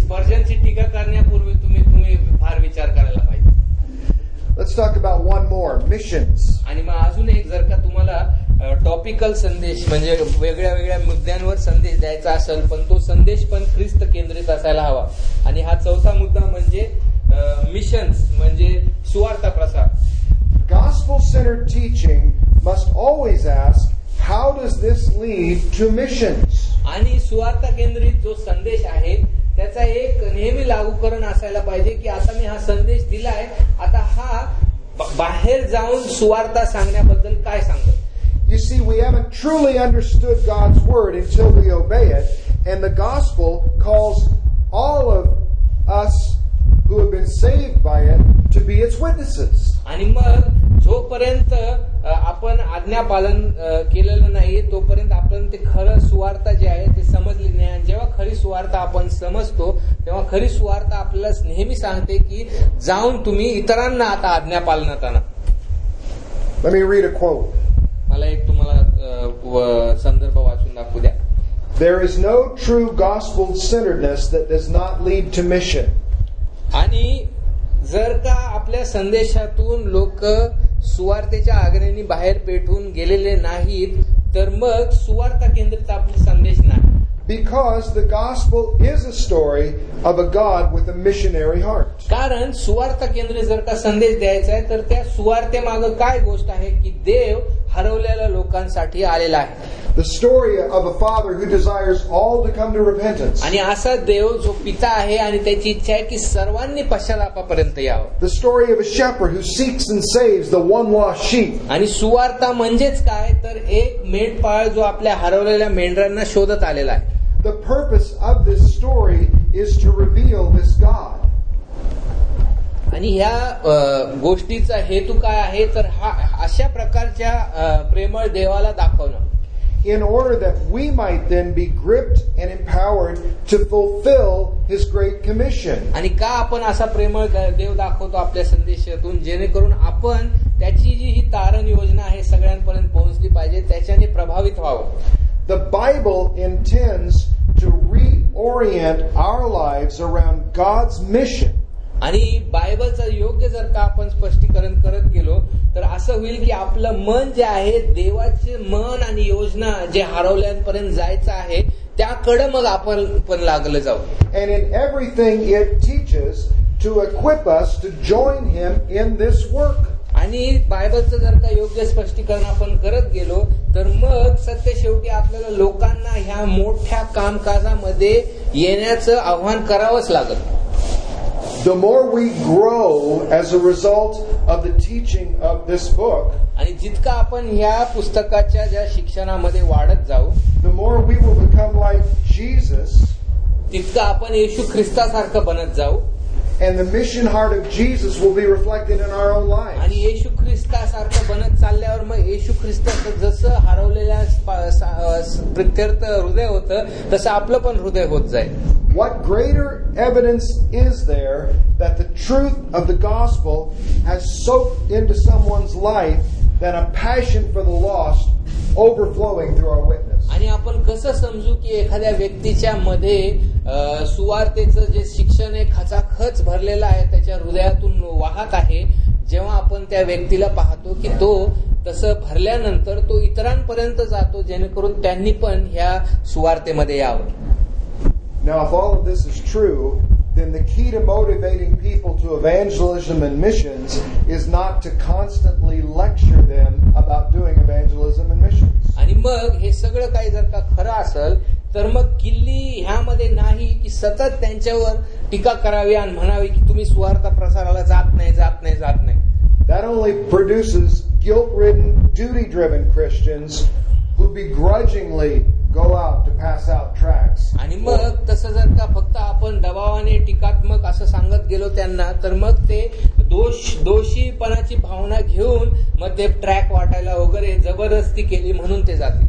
स्पर्जनची टीका करण्यापूर्वी तुम्ही फार विचार करायला पाहिजे. Let's talk about one more, missions. आणि मग अजून एक जर का तुम्हाला टॉपिकल संदेश म्हणजे वेगळ्या वेगळ्या मुद्द्यांवर संदेश द्यायचा असेल पण तो संदेश पण ख्रिस्त केंद्रित असायला हवा. आणि हा चौथा मुद्दा म्हणजे मिशन्स म्हणजे सुवार्ता प्रसार. Gospel-centered teaching must always ask, how does this lead to missions? आणि सुवार्ता केंद्रित जो संदेश आहे त्याचा एक नेहमी लागूकरण असायला पाहिजे की आता मी हा संदेश दिलाय, आता हा बाहेर जाऊन सुवार्ता सांगण्याबद्दल काय सांगतो. You see, we haven't truly understood God's word until we obey it, and the gospel calls all of us who have been saved by it to be its witnesses. आणि मग जोपर्यंत आपण आज्ञापालन केलेलं नाही तोपर्यंत आपण ते खरं सुवार्ता जे आहे ते समजली नाही. आणि जेव्हा खरी सुवार्ता आपण समजतो तेव्हा खरी सुवार्ता आपल्याला नेहमी सांगते की जाऊन तुम्ही इतरांना आता आज्ञापालनात आणा. Let me read a quote. मला एक तुम्हाला संदर्भ वाचून दाखवू द्या. There is no true gospel-centeredness that does not lead to mission. आणि जर का आपल्या संदेशातून लोक सुवार्तेच्या आग्नेनी बाहेर पेटून गेलेले नाहीत तर मग सुवार्ता केंद्रित आपला संदेश नाही. Because the gospel is a story of a God with a missionary heart. कारण सुवार्ता केंद्रित जर का संदेश द्यायचा आहे तर त्या सुवार्तेमागं काय गोष्ट आहे की देव हरवलेल्या लोकांसाठी आलेला आहे. The story of a father who desires all to come to repentance. आणि असा देव जो पिता आहे आणि त्याची इच्छा आहे की सर्वांनी पश्चातापापर्यंत यावं. The story of a shepherd who seeks and saves the one lost sheep. आणि सुवार्ता म्हणजेच काय तर एक मेंढपाळ जो आपल्या हरवलेल्या मेंढरांना शोधत आलेला आहे. The purpose of this story is to reveal this God. आणि ह्या गोष्टीचा हेतू काय आहे तर हा अशा प्रकारच्या प्रेमळ देवाला दाखवणं. In order that we might then be gripped and empowered to fulfill His Great Commission. आणि का आपण असा प्रेमळ देव दाखवतो आपल्या संदेशातून जेणेकरून आपण त्याची जी ही तारण योजना आहे सगळ्यांपर्यंत पोहोचली पाहिजे त्याच्याने प्रभावित व्हावं. The Bible intends to reorient our lives around God's mission. आणि बायबलचं योग्य जर का आपण स्पष्टीकरण करत गेलो तर असं होईल की आपलं मन जे आहे देवाचे मन आणि योजना जे हरवल्यांपर्यंत जायचं आहे त्याकडे मग आपण पण लागलं जाऊ. And in everything it teaches to equip us to join Him in this work. आणि बायबलचं जर का योग्य स्पष्टीकरण आपण करत गेलो तर मग सत्य शेवटी आपल्याला लोकांना ह्या मोठ्या कामकाजामध्ये येण्याचं आव्हान करावंच लागेल. The more we grow as a result of the teaching of this book, आणि जितका आपण ह्या पुस्तकाच्या ज्या शिक्षणामध्ये वाढत जाऊ, the more we will become like Jesus, तितका आपण येशू ख्रिस्तासारखं बनत जाऊ. and the mission heart of Jesus will be reflected in our own lives. आणि येशू ख्रिस्तासारखं बनत चालल्यावर मग येशू ख्रिस्ताचं जसं हरवलेल्या प्रित्यर्थ हृदय होतं तसं आपलं पण हृदय होत जाईल. What greater evidence is there that the truth of the gospel has soaked into someone's life than a passion for the lost overflowing through our witness? आणि आपण कसं समजू की एखाद्या व्यक्तीच्या मध्ये सुवार्तेचं जे शिक्षण आहे खचाखच भरलेलं आहे त्याच्या हृदयातून वाहत आहे जेव्हा आपण त्या व्यक्तीला पाहतो की तो तसं भरल्यानंतर तो इतरांपर्यंत जातो जेणेकरून त्यांनी पण ह्या सुवार्तेमध्ये यावं. Now, if all of this is true, then the key to motivating people to evangelism and missions is not to constantly lecture them about doing evangelism and missions. आणि मग हे सगळं काही जर का खरं असेल तर मग किल्ली ह्यामध्ये नाही की सतत त्यांच्यावर टीका करावी आणि म्हणावी की तुम्ही सुवार्ता प्रसाराला जात नाही. That only produces guilt-ridden, duty-driven Christians who begrudgingly go out to pass out tracts. आणि मग तसं जर का फक्त आपण दबावाने टीकात्मक असं सांगत गेलो त्यांना तर मग ते दोषीपणाची भावना घेऊन मग ते ट्रॅक वाटायला वगैरे जबरदस्ती केली म्हणून ते जातील.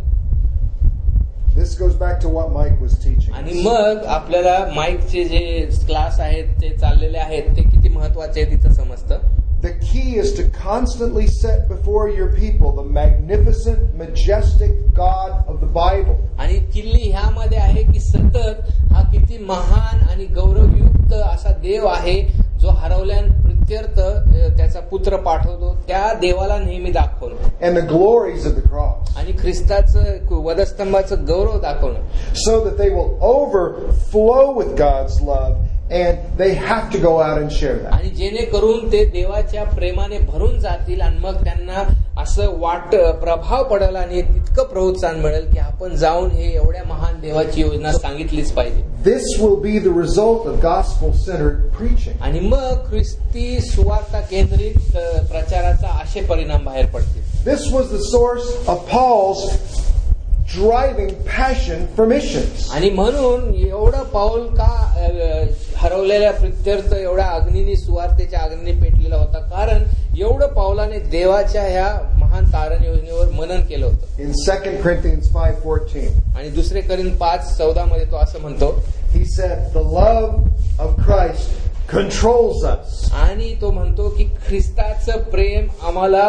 This goes back to what Mike was teaching. आणि मग आपल्याला माईकचे जे क्लास आहेत ते चाललेले आहेत ते किती महत्वाचे आहे तिथं समजतं. The key is to constantly set before your people the magnificent, majestic God of the Bible. आणि किल्ली ह्यामध्ये आहे की सतत हा किती महान आणि गौरवयुक्त असा देव आहे जो हरवल्याप्रित्यर्थ त्याचा पुत्र पाठवतो, त्या देवाला नेहमी दाखवणं. And the glories of the cross. आणि ख्रिस्ताचं वधस्तंभाचं गौरव दाखवणं. So that they will overflow with God's love and they have to go out and share that. आणि जेणेकरून ते देवाच्या प्रेमाने भरून जातील आणि मग त्यांना असं प्रभाव पडेल आणि तितकं प्रोत्साहन मिळेल की आपण जाऊन हे एवढ्या महान देवाची योजना सांगितलीच पाहिजे. This will be the result of gospel-centered preaching. आणि मग ख्रिस्ती सुवार्ता केंद्रित प्रचाराचा असे परिणाम बाहेर पडतील. This was the source of Paul's driving passion for missions. आणि म्हणून एवढं पाऊल का हरवलेल्या प्रित्यर्थ एवढ्या अग्नीनी सुवार्तेच्या अग्नीने पेटलेला होता, कारण एवढं पावलाने देवाच्या ह्या महान तारण योजनेवर मनन केलं होतं. In 2 Corinthians 5:14, आणि 2 कोरिंथ 5:14 मध्ये तो असं म्हणतो, he said, "The love of Christ controls us." आणि तो म्हणतो की ख्रिस्ताचं प्रेम आम्हाला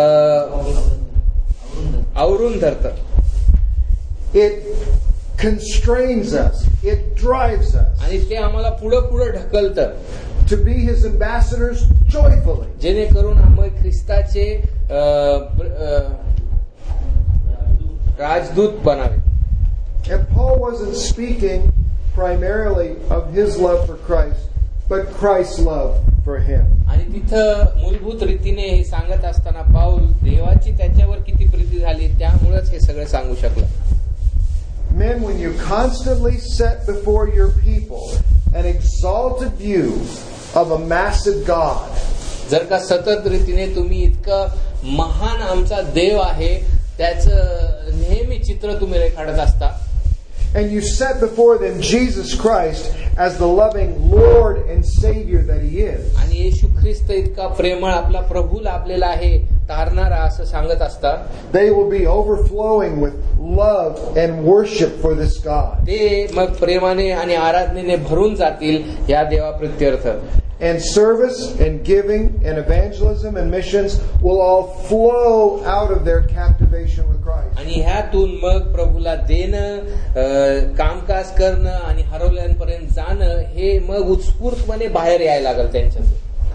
आवरून धरतं. It constrains us. It drives us. आणि ते आम्हाला पुढे ढकलतं. To be his ambassadors joyfully. जेणेकरून आम्ही ख्रिस्ताचे राजदूत बनावे. And Paul wasn't speaking primarily of his love for Christ, but Christ's love for him. आणि तिथं मूलभूत रीतीने हे सांगत असताना पाऊल देवाची त्याच्यावर किती प्रीती झाली त्यामुळेच हे सगळं सांगू शकलं. Men, when you constantly set before your people an exalted view of a massive God, जर का सतत रीतीने तुम्ही इतकं महान आमचा देव आहे त्याचं नेहमी चित्र तुम्ही रेखाटत असता, and you set before them Jesus Christ as the loving Lord and Savior that He is, आणि येशू ख्रिस्त इतका प्रेमळ आपला प्रभू लाभलेला आहे, तारणारा असं सांगत असता, they will be overflowing with love and worship for this God. ते मग प्रेमाने आणि आराधनेने भरून जातील या देवाप्रित्यर्थ. And service and giving and evangelism and missions will all flow out of their captivation with Christ. आणि ह्यातून मग प्रभूला देणं, कामकाज करणं आणि हरवल्यांपर्यंत जाणं हे मग उत्स्फूर्तपणे बाहेर यायला लागेल त्यांच्यातून.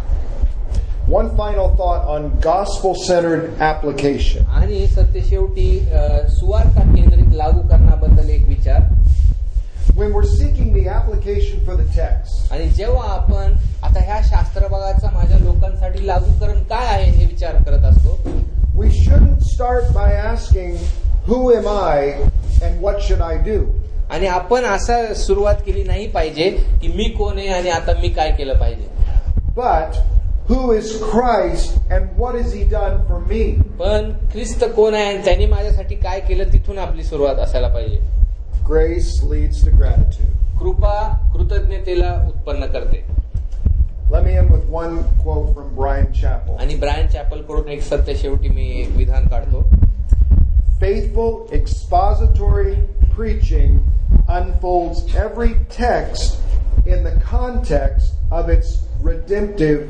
One final thought on gospel-centered application. आणि सत्य शेवटी सुवार्ता केंद्रित लागू करण्याबद्दल एक विचार. When we're seeking the application for the text, आणि जेव्हा आपण आता ह्या शास्त्र भागाचा माझ्या लोकांसाठी लागूकरण काय आहे हे विचार करत असतो, we shouldn't start by asking, who am I and what should I do? आणि आपण असं सुरुवात केली नाही पाहिजे की मी कोण आहे आणि आता मी काय केलं पाहिजे. But who is Christ and what has He done for me? पण ख्रिस्त कोण आहे आणि त्यांनी माझ्यासाठी काय केलं तिथून आपली सुरुवात असायला पाहिजे. Grace leads to gratitude. कृपा कृतज्ञतेला उत्पन्न करते. Let me end with one quote from Brian Chappell. आणि ब्रायन चॅपल कडून एक सत्य शेवटी मी एक विधान काढतो. Faithful expository preaching unfolds every text in the context of its redemptive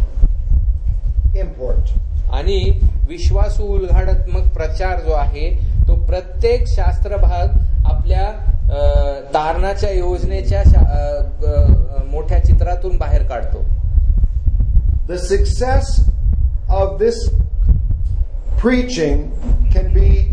import. आणि विश्वासू उलघाडात्मक प्रचार जो आहे तो प्रत्येक शास्त्र भाग आपल्या तारणाच्या योजनेच्या मोठ्या चित्रातून बाहेर काढतो. The success of this preaching can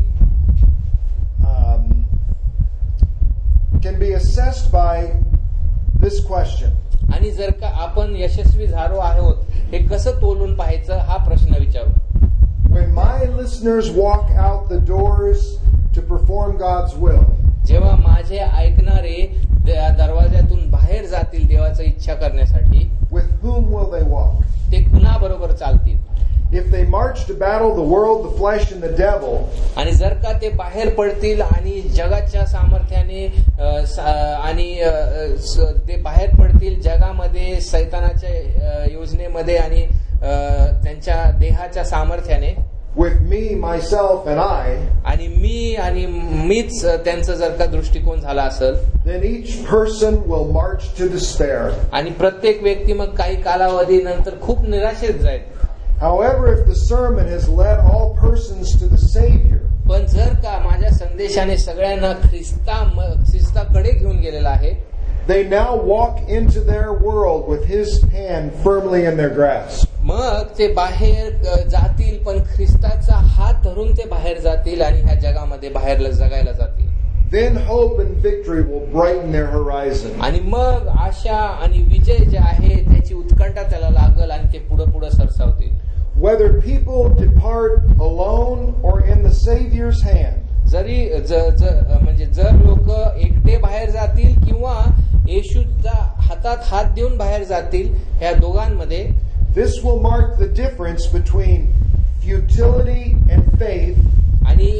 be assessed by this question. आणि जर का आपण यशस्वी झालो आहोत हे कसं तोलून पाहायचं हा प्रश्न विचारू. When my listeners walk out the doors to perform God's will, जेव्हा माझे ऐकणारे दरवाज्यातून बाहेर जातील देवाची इच्छा करण्यासाठी, with whom will they walk? ते कुणाबरोबर चालतील? If they march to battle the world, the flesh, and the devil, आणि जर का ते बाहेर पडतील आणि जगाच्या सामर्थ्याने आणि ते बाहेर पडतील जगामध्ये सैतानाच्या योजनेमध्ये आणि त्यांच्या देहाच्या सामर्थ्याने, with me, myself, and I, आणि मीच त्यांचा जर का दृष्टिकोन झाला असेल, then each person will march to despair. आणि प्रत्येक व्यक्ती मग काही कालावधी नंतर खूप निराशेत जाईल. However, if the sermon has led all persons to the Savior, पण जर का माझ्या संदेशाने सगळ्यांना ख्रिस्ताकडे घेऊन गेलेला आहे, They now walk into their world with His hand firmly in their grasp. मग ते बाहेर जातील, पण ख्रिस्ताचा हात धरून ते बाहेर जातील आणि ह्या जगामध्ये बाहेर जगायला जातील. Then hope and victory will brighten their horizon. आणि मग आशा आणि विजय जे आहे त्याची उत्कंठा त्याला लागल आणि ते पुढे सरसावतील. Whether people depart alone or in the Savior's hand, जरी म्हणजे जर लोक एकटे बाहेर जातील किंवा येशूच्या हातात हात देऊन बाहेर जातील, ह्या दोघांमध्ये this will mark the difference between futility and faith. आणि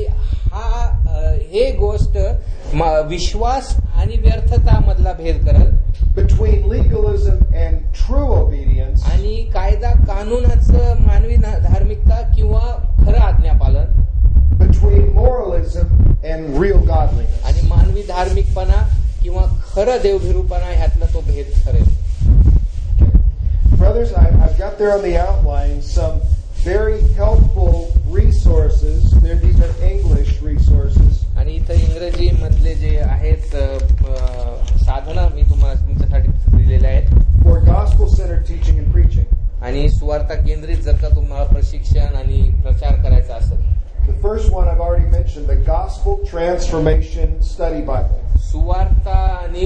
हे गोष्ट विश्वास आणि व्यर्थता मधला भेद करल. Between legalism and true obedience. आणि कायदा कानूनाचं मानवी धार्मिकता किंवा खरं आज्ञापालन. Between moralism and real godliness. आणि मानवी धार्मिकपणा किंवा खरं देवभिरूपणा ह्यातला तो भेद ठरेल. Brothers, I've got there on the outline some very helpful resources. These are English resources. आणि इथं इंग्रजी मधले जे आहेत साधनं मी तुमच्यासाठी दिलेले आहेत. For gospel-centered teaching and preaching. आणि सुवार्ता केंद्रित जर का तुम्हाला प्रशिक्षण आणि प्रचार करायचा असेल. The first one I've already mentioned, the Gospel Transformation Study Bible. सुवार्ता आणि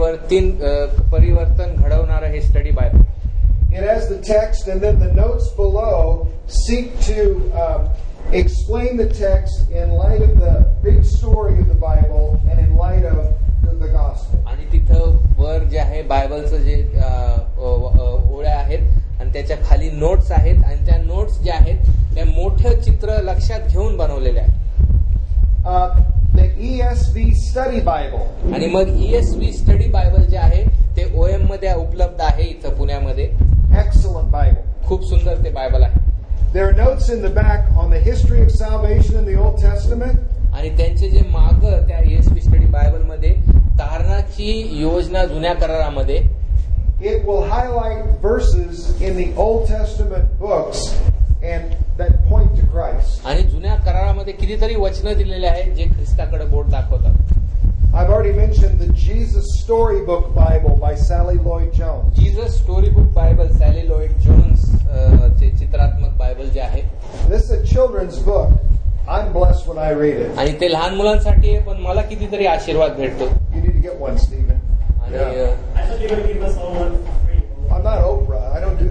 परिवर्तन घडवणारं हे study Bible. It has the text, and then the notes below seek to explain the text in light of the big story of the Bible and in light of the gospel. आणि तिथं वर जे आहे बायबलचं जे ओळ्या आहेत आणि त्याच्या खाली नोट्स आहेत आणि त्या नोट्स ज्या आहेत त्या मोठं चित्र लक्षात घेऊन बनवलेल्या आहेत. The ESV Study Bible. आणि मग ESV स्टडी बायबल जे आहे ते OM मध्ये उपलब्ध आहे इथं पुण्यामध्ये. Excellent Bible. खूप सुंदर ते बायबल आहे. There are notes in the back on the history of salvation in the Old Testament. आणि त्यांचे जे माग त्या ESV स्टडी बायबल मध्ये तारणाची योजना जुन्या करारामध्ये. It will highlight verses in the Old Testament books and that point to Christ. आणि जुन्या करारामध्ये कितीतरी वचनं दिलेले आहेत जे ख्रिस्ताकडे बोट दाखवतात. I've already mentioned the Jesus Storybook Bible by Sally Lloyd Jones. Jesus Storybook Bible, Sally Lloyd Jones चे चित्रात्मक बायबल जे आहे. This is a children's book. I'm blessed when I read it. आणि ते लहान मुलांसाठी आहे, पण मला कितीतरी आशीर्वाद भेटतो. You need to get one, Stephen. आणि I thought you were going to give us all one for free. I'm not Oprah. I don't do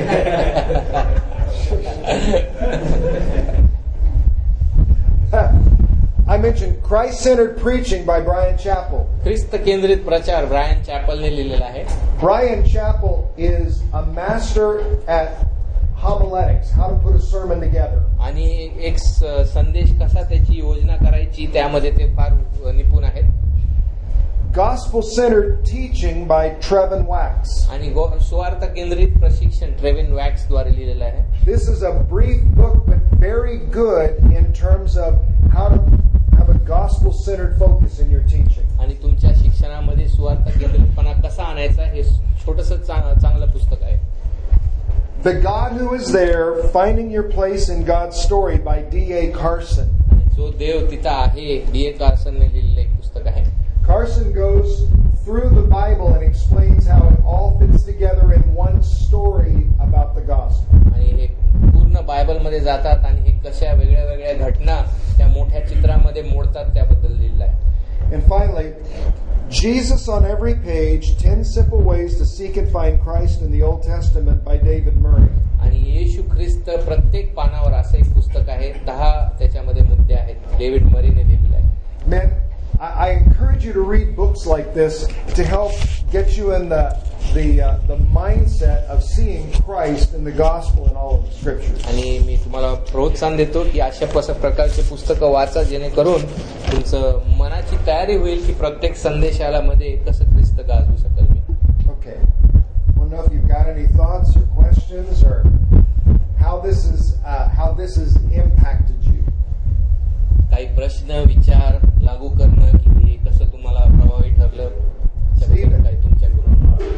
that. I mentioned Christ-centered preaching by Brian Chappell. ख्रिस्त केंद्रित प्रचार ब्रायन चॅपलने लिहिलेला आहे. Brian Chappell is a master at homiletics, how to put a sermon together. आणि एक संदेश कसा त्याची योजना करायची त्यामध्ये ते फार निपुण आहेत. Gospel-centered teaching by Trevin Wax. आणि सुवार्ता केंद्रित प्रशिक्षण ट्रेव्हिन वॅक्स द्वारे लिहिलेलं आहे. This is a brief book but very good in terms of how to have a gospel-centered focus in your teaching. आणि तुमच्या शिक्षणामध्ये सुवार्ता केंद्रितपणा कसा आणायचा हे छोटंसं चांगलं पुस्तक आहे. The God Who Is There, Finding Your Place in God's Story by D.A. Carson. जो देव तिथं आहे D.A. कार्सनने लिहिलेलं एक पुस्तक आहे. Carson goes through the Bible and explains how it all fits together in one story about the gospel. आणि हे पूर्ण बायबलमध्ये जातात आणि हे कशा वेगळ्या वेगळ्या घटना त्या मोठ्या चित्रामध्ये मोडतात त्याबद्दल लिहिलं आहे. And finally, Jesus on Every Page, 10 Simple Ways to Seek and Find Christ in the Old Testament by David Murray. आणि येशू ख्रिस्त प्रत्येक पानावर असं एक पुस्तक आहे. 10 त्याच्यामध्ये मुद्दे आहेत. डेव्हिड मरीने लिहिलेलं आहे. Man, I encourage you to read books like this to help get you in the mindset of seeing Christ in the gospel and all of the scriptures. आणि मी तुम्हाला प्रोत्साहन देतो की अशा प्रकारचे पुस्तकं वाचा जेणेकरून तुमचं मनाची तयारी होईल की प्रत्येक संदेशाला मध्ये कसं ख्रिस्त गाजवू शकेल मी. Okay. I don't know if you've got any thoughts or questions or how this has impacted you. काही प्रश्न विचार लागू करणं की हे कसं तुम्हाला प्रभावी ठरलं काही तुमच्याकडून.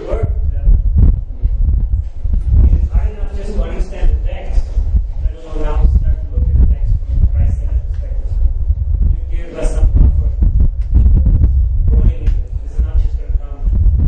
It's hard enough just to understand the text, let alone now start to look at the text from a Christ-centered perspective. You give us some comfort growing in it. This is not just going to come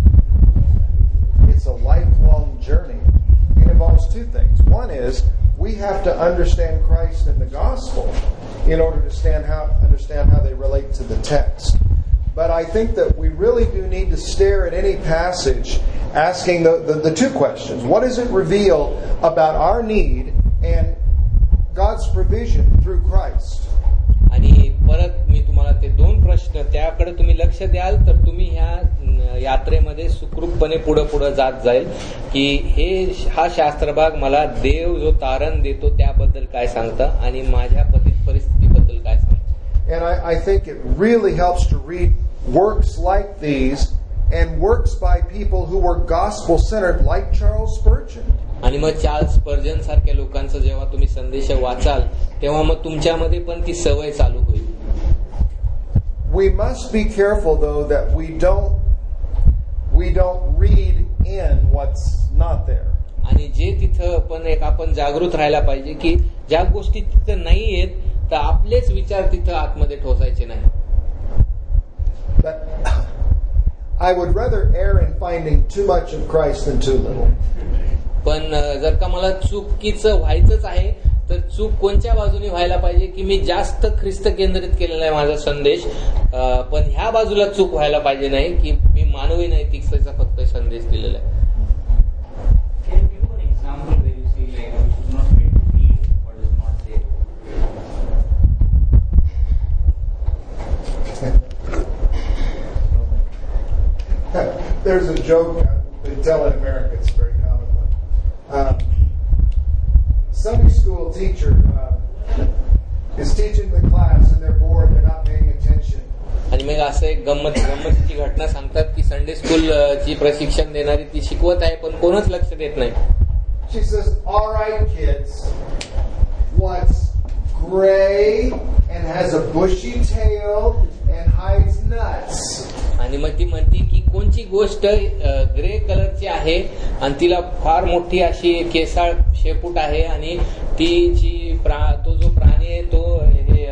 have to understand Christ and the gospel in order to understand how they relate to the text. But I think that we really do need to stare at any passage asking the two questions. What does it reveal about our need and God's provision through Christ? आणि परत मी तुम्हाला ते दोन प्रश्न त्याकडे तुम्ही लक्ष द्याल तर तुम्ही ह्या यात्रेमध्ये सुखरूपपणे पुढे जात जाईल की हा शास्त्रभाग मला देव जो तारण देतो त्याबद्दल काय सांगतं आणि माझ्या परिस्थितीबद्दल काय सांगतं. And I think it really helps to read works like these and works by people who were gospel-centered like Charles Spurgeon. आणि मग चार्ल्स स्पर्जन सारख्या लोकांचं जेव्हा तुम्ही संदेश वाचाल तेव्हा मग तुमच्यामध्ये पण ती सवय चालू होईल. We must be careful though that we don't read in what's not there. आणि जे तिथं पण आपण जागृत राहायला पाहिजे की ज्या गोष्टी तिथं नाही आहेत तर आपलेच विचार तिथं आतमध्ये ठोसायचे नाही. But I would rather err in finding too much of Christ than too little. पण जर का मला चुकीचं व्हायचंच आहे तर चूक कोणत्या बाजूने व्हायला पाहिजे की मी जास्त ख्रिस्त केंद्रित केलेला आहे माझा संदेश, पण ह्या बाजूला चूक व्हायला पाहिजे नाही की मी मानवी नैतिकतेचा फक्त संदेश दिलेला आहे. There's a joke they tell in America. It's a very common one. Sunday school teacher is teaching the class and they're bored. They're not paying attention. आणि मग असं एक गंमतीची घटना सांगतात की संडे स्कूल ची प्रशिक्षण देणारी ती शिकवत आहे पण कोणच लक्ष देत नाही. She says, "All right, kids. What's gray and has a bushy tail and hides nuts?" आणि मग ती म्हणती की कोणची गोष्ट ग्रे कलरची आहे आणि तिला फार मोठी अशी केसाळ शेपूट आहे आणि ती जी तो जो प्राणी आहे तो हे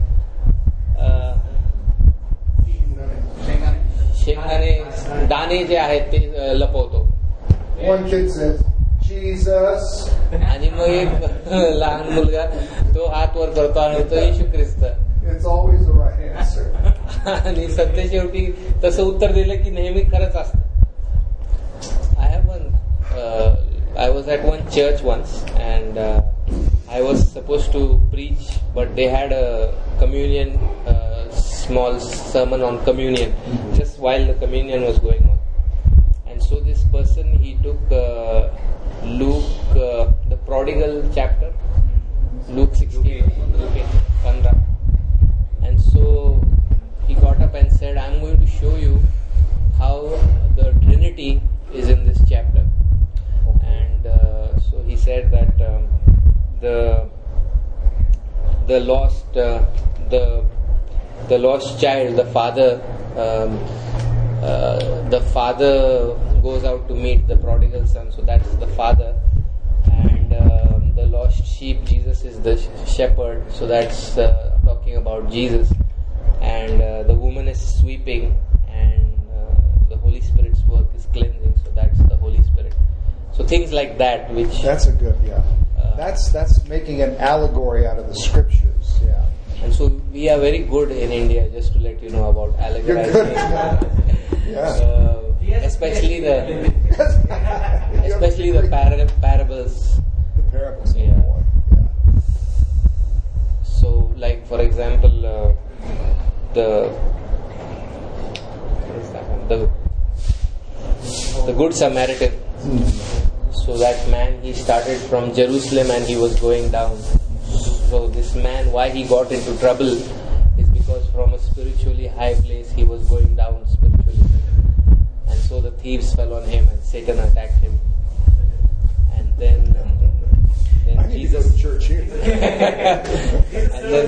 शेंगदाणे दाणे जे आहेत ते लपवतो. One kid says, "Jesus." आणि मग एक लहान मुलगा तो हात वर करतो आणि तो येशू ख्रिस्त. It's always the right answer. आणि सध्या शेवटी तसं उत्तर दिलं की नेहमी खरंच असतं. I was at one church once and I was supposed to preach, but they had a communion, small sermon on communion, just while the communion was going on. And so this person, he took Luke, the prodigal chapter, Luke 16, Luke 15. And so he got up and said, "I'm going to show you how the Trinity is in this chapter." And so he said that the lost child, the father goes out to meet the prodigal son. So that's the father, and the lost sheep, Jesus is the shepherd. So that's talking about Jesus. And the woman is sweeping, and the Holy Spirit's work is cleansing. So that's the Holy Spirit. So things like that, which that's a good, that's making an allegory out of the scriptures, And so we are very good in India, just to let you know about allegorizing. Especially the parables. The parables. So, like for example, the Good Samaritan. So that man, he started from Jerusalem and he was going down. So this man, why he got into trouble is because from a spiritually high place he was going down spiritually. And so the thieves fell on him and Satan attacked him. And then I need Jesus to go to church here.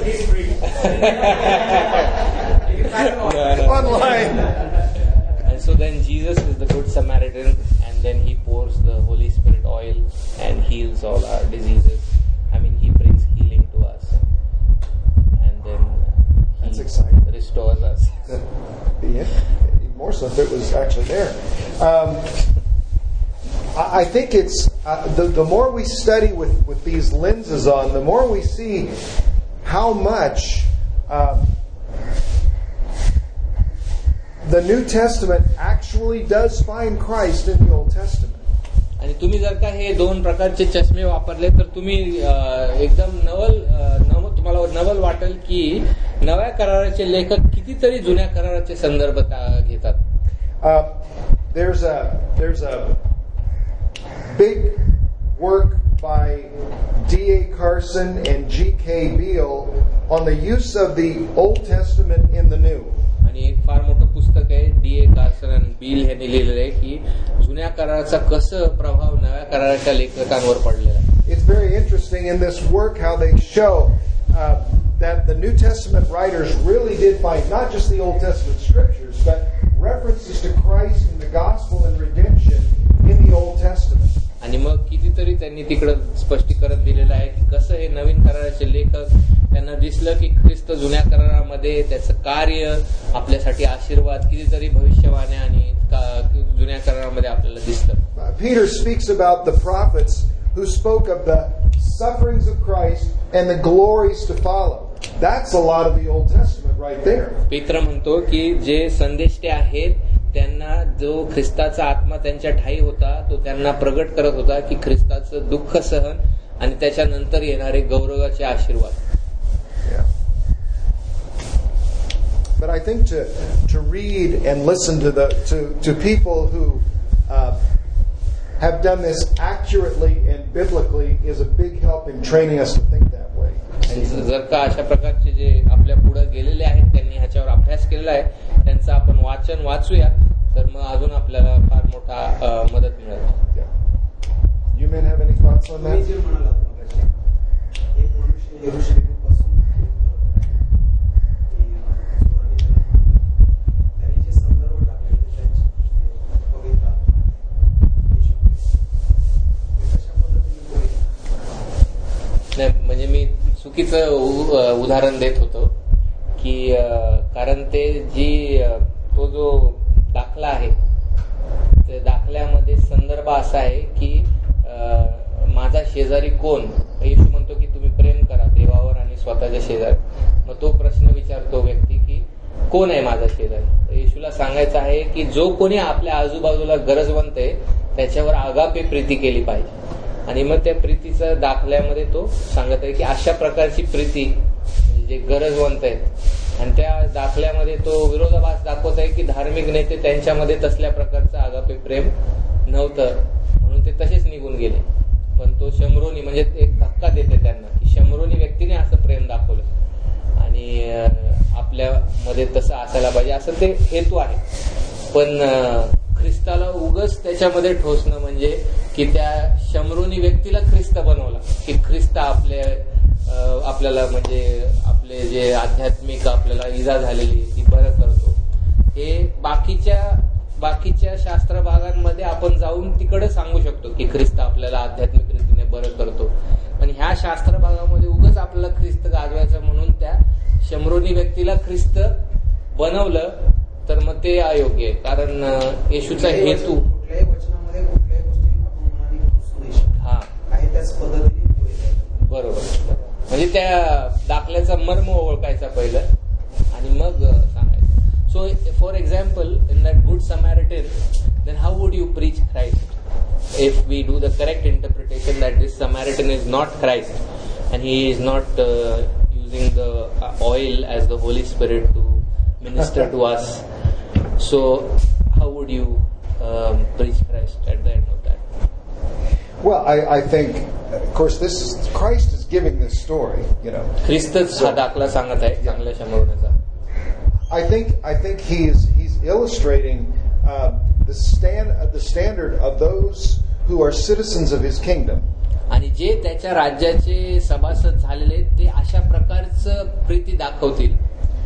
Online. And so then Jesus is the Good Samaritan, and then he pours the Holy Spirit oil and heals all our diseases. I mean, he brings healing to us, and then that's exciting. Restores us. Yeah, more so if it was actually there. I think it's the more we study with these lenses on, the more we see how much the New Testament actually does find Christ in the Old Testament. आणि तुम्ही जर का हे दोन प्रकारचे चष्मे वापरले तर तुम्ही एकदम तुम्हाला नवल वाटेल की नव्या कराराचे लेखक कितीतरी जुन्या कराराचे संदर्भ घेतात. There's a big work by D.A. Carson and G.K. Beale on the use of the Old Testament in the New. आणि एक फार मोठं पुस्तक आहे D.A. कार्सन आणि बील यांनी लिहिलेलं आहे की जुन्या कराराचा कसं प्रभाव नव्या कराराच्या लेखकांवर पडलेला आहे. It's very interesting in this work how they show that the New Testament writers really did find not just the Old Testament scriptures, but references to Christ and the gospel and redemption in the Old Testament. आणि मग कितीतरी त्यांनी तिकडं स्पष्टीकरण दिलेलं आहे की कसं हे नवीन कराराचे लेखक त्यांना दिसलं की ख्रिस्त जुन्या करारामध्ये त्याचं कार्य आपल्यासाठी आशीर्वाद कितीतरी भविष्यवाणी आणि जुन्या करारामध्ये आपल्याला दिसतं. Peter speaks about the prophets who spoke of the sufferings of Christ and the glories to follow. That's a lot of the Old Testament right there. पेत्र म्हणतो की जे संदेष्टे आहेत त्यांना जो ख्रिस्ताचा आत्मा त्यांच्या ठाई होता तो त्यांना प्रगट करत होता की ख्रिस्ताचं दुःख सहन आणि त्याच्यानंतर येणारे गौरवाचे आशीर्वाद. But I think to read and listen to people who have done this accurately and biblically is a big help in training us to think that way. जर का अशा प्रकारचे जे आपल्या पुढे गेलेले आहेत त्यांनी ह्याच्यावर अभ्यास केलेला आहे त्यांचं आपण वाचन वाचूया तर मग अजून आपल्याला फार मोठा मदत मिळेल. You men have any thoughts on that? जे म्हणालात मगाशी एक मनुष्य येरुशलेमपासून त्यांनी जे संदर्भ टाकले त्यांची पवित्र कशा पद्धतीने नाही म्हणजे मी चुकीचं उदाहरण देत होतो की कारण ते तो जो दाखला आहे त्या दाखल्यामध्ये संदर्भ असा आहे की माझा शेजारी कोण. येशू म्हणतो की तुम्ही प्रेम करा देवावर आणि स्वतःच्या शेजारी. मग तो प्रश्न विचारतो व्यक्ती की कोण आहे माझा शेजारी. येशूला सांगायचं आहे की जो कोणी आपल्या आजूबाजूला गरजवंत आहे त्याच्यावर आगापे प्रीती केली पाहिजे. आणि मग त्या प्रीतीच्या दाखल्यामध्ये तो सांगत आहे की अशा प्रकारची प्रीती जे गरजवंत आहेत आणि त्या दाखल्यामध्ये तो विरोधाभास दाखवत आहे की धार्मिक नेते त्यांच्यामध्ये तसल्या प्रकारचं आगापे प्रेम नव्हतं म्हणून ते तसेच निघून गेले. पण तो शंभरोनी म्हणजे एक धक्का देते त्यांना की शंभरोनी व्यक्तीने असं प्रेम दाखवलं आणि आपल्यामध्ये तसं असायला पाहिजे असं ते हेतू आहे. पण ख्रिस्ताला उगच त्याच्यामध्ये ठोसणं म्हणजे की त्या शंभरोनी व्यक्तीला ख्रिस्त बनवला की ख्रिस्त आपल्याला म्हणजे आपले जे आध्यात्मिक आपल्याला इजा झालेली ती बरं करतो. हे बाकीच्या शास्त्र भागांमध्ये आपण जाऊन तिकडे सांगू शकतो की ख्रिस्त आपल्याला आध्यात्मिक रीतीने बरं करतो. पण ह्या शास्त्र भागामध्ये उगाच आपल्याला ख्रिस्त गाजवायचं म्हणून त्या शंभरोनी व्यक्तीला ख्रिस्त बनवलं तर मग ते अयोग्य आहे. कारण येशूचा हेतू कुठल्याही वचनामध्ये कुठल्याही गोष्टी आपण मनाने घुसू नाही शकत. हा आहे त्याच पद्धतीने बरोबर. म्हणजे त्या दाखल्याचा मर्म ओळखायचा पहिलं आणि मग सांगायचं. So for example in that good Samaritan then how would you preach Christ if we do the correct interpretation that this Samaritan is not Christ and he is not using the oil as the holy spirit to minister to us. So how would you preach Christ at the end of that? Well, I think, of course, Christ is giving this story, you know. ख्रिस्तच हा दाखला सांगत आहे चांगल्या शंभरण्याचा. I think he's illustrating the standard of those who are citizens of his kingdom. आणि जे त्याच्या राज्याचे सभासद झालेले ते अशा प्रकारचं प्रीती दाखवतील.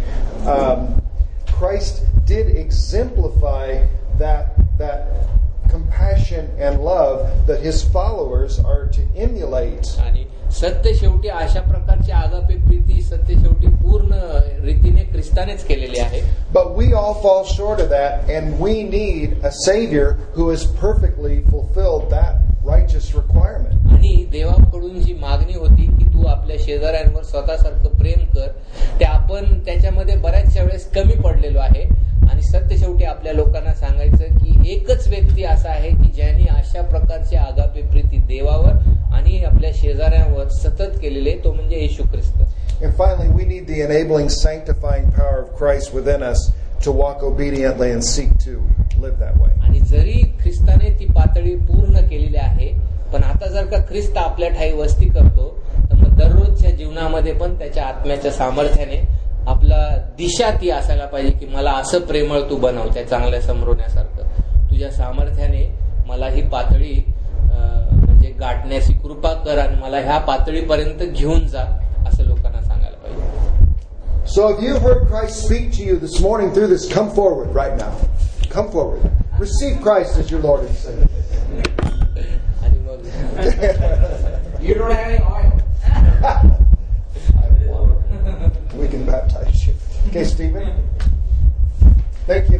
Christ did exemplify that compassion and love that his followers are to emulate. आणि सत्य शेवटी अशा प्रकारची आगापे प्रीती सत्य शेवटी पूर्ण रीतीने ख्रिस्तानेच केलेली आहे. But we all fall short of that, and we need a Savior who has perfectly fulfilled that righteous requirement. आणि देवाकडून जी मागणी होती की तू आपल्या शेजाऱ्यांवर स्वतःसारखं प्रेम कर, ते आपण त्याच्यामध्ये बऱ्याचशा वेळेस कमी पडलेलो आहे. आणि सत्य शेवटी आपल्या लोकांना सांगायचं की एकच व्यक्ती असा आहे की ज्याने अशा प्रकारची आगापे प्रीती देवावर आणि आपल्या शेजाऱ्यांवर सतत केलेले, तो म्हणजे येशू ख्रिस्त. And finally, we need the enabling, sanctifying power of Christ within us to walk obediently and seek to live that way. आणि जरी ख्रिस्ताने ती पातळी पूर्ण केलेली आहे, पण आता जर का ख्रिस्त आपल्या ठाई वस्ती करतो, तर मग दररोजच्या जीवनामध्ये पण त्याच्या आत्म्याच्या सामर्थ्याने आपला दिशा ती असायला पाहिजे की मला असं प्रेमळ तू बनव, त्या चांगल्या समरवण्यासारखं. तुझ्या सामर्थ्याने मला ही पातळी म्हणजे गाठण्याची कृपा कर आणि मला ह्या पातळीपर्यंत घेऊन जा, असं लोकांना सांगायला पाहिजे. So if you heard Christ speak to you this morning through this, come forward right now. Come forward. Receive Christ as your Lord and Savior. आणि मग You don't have any oil. We can baptize you. Okay, Stephen? Thank you.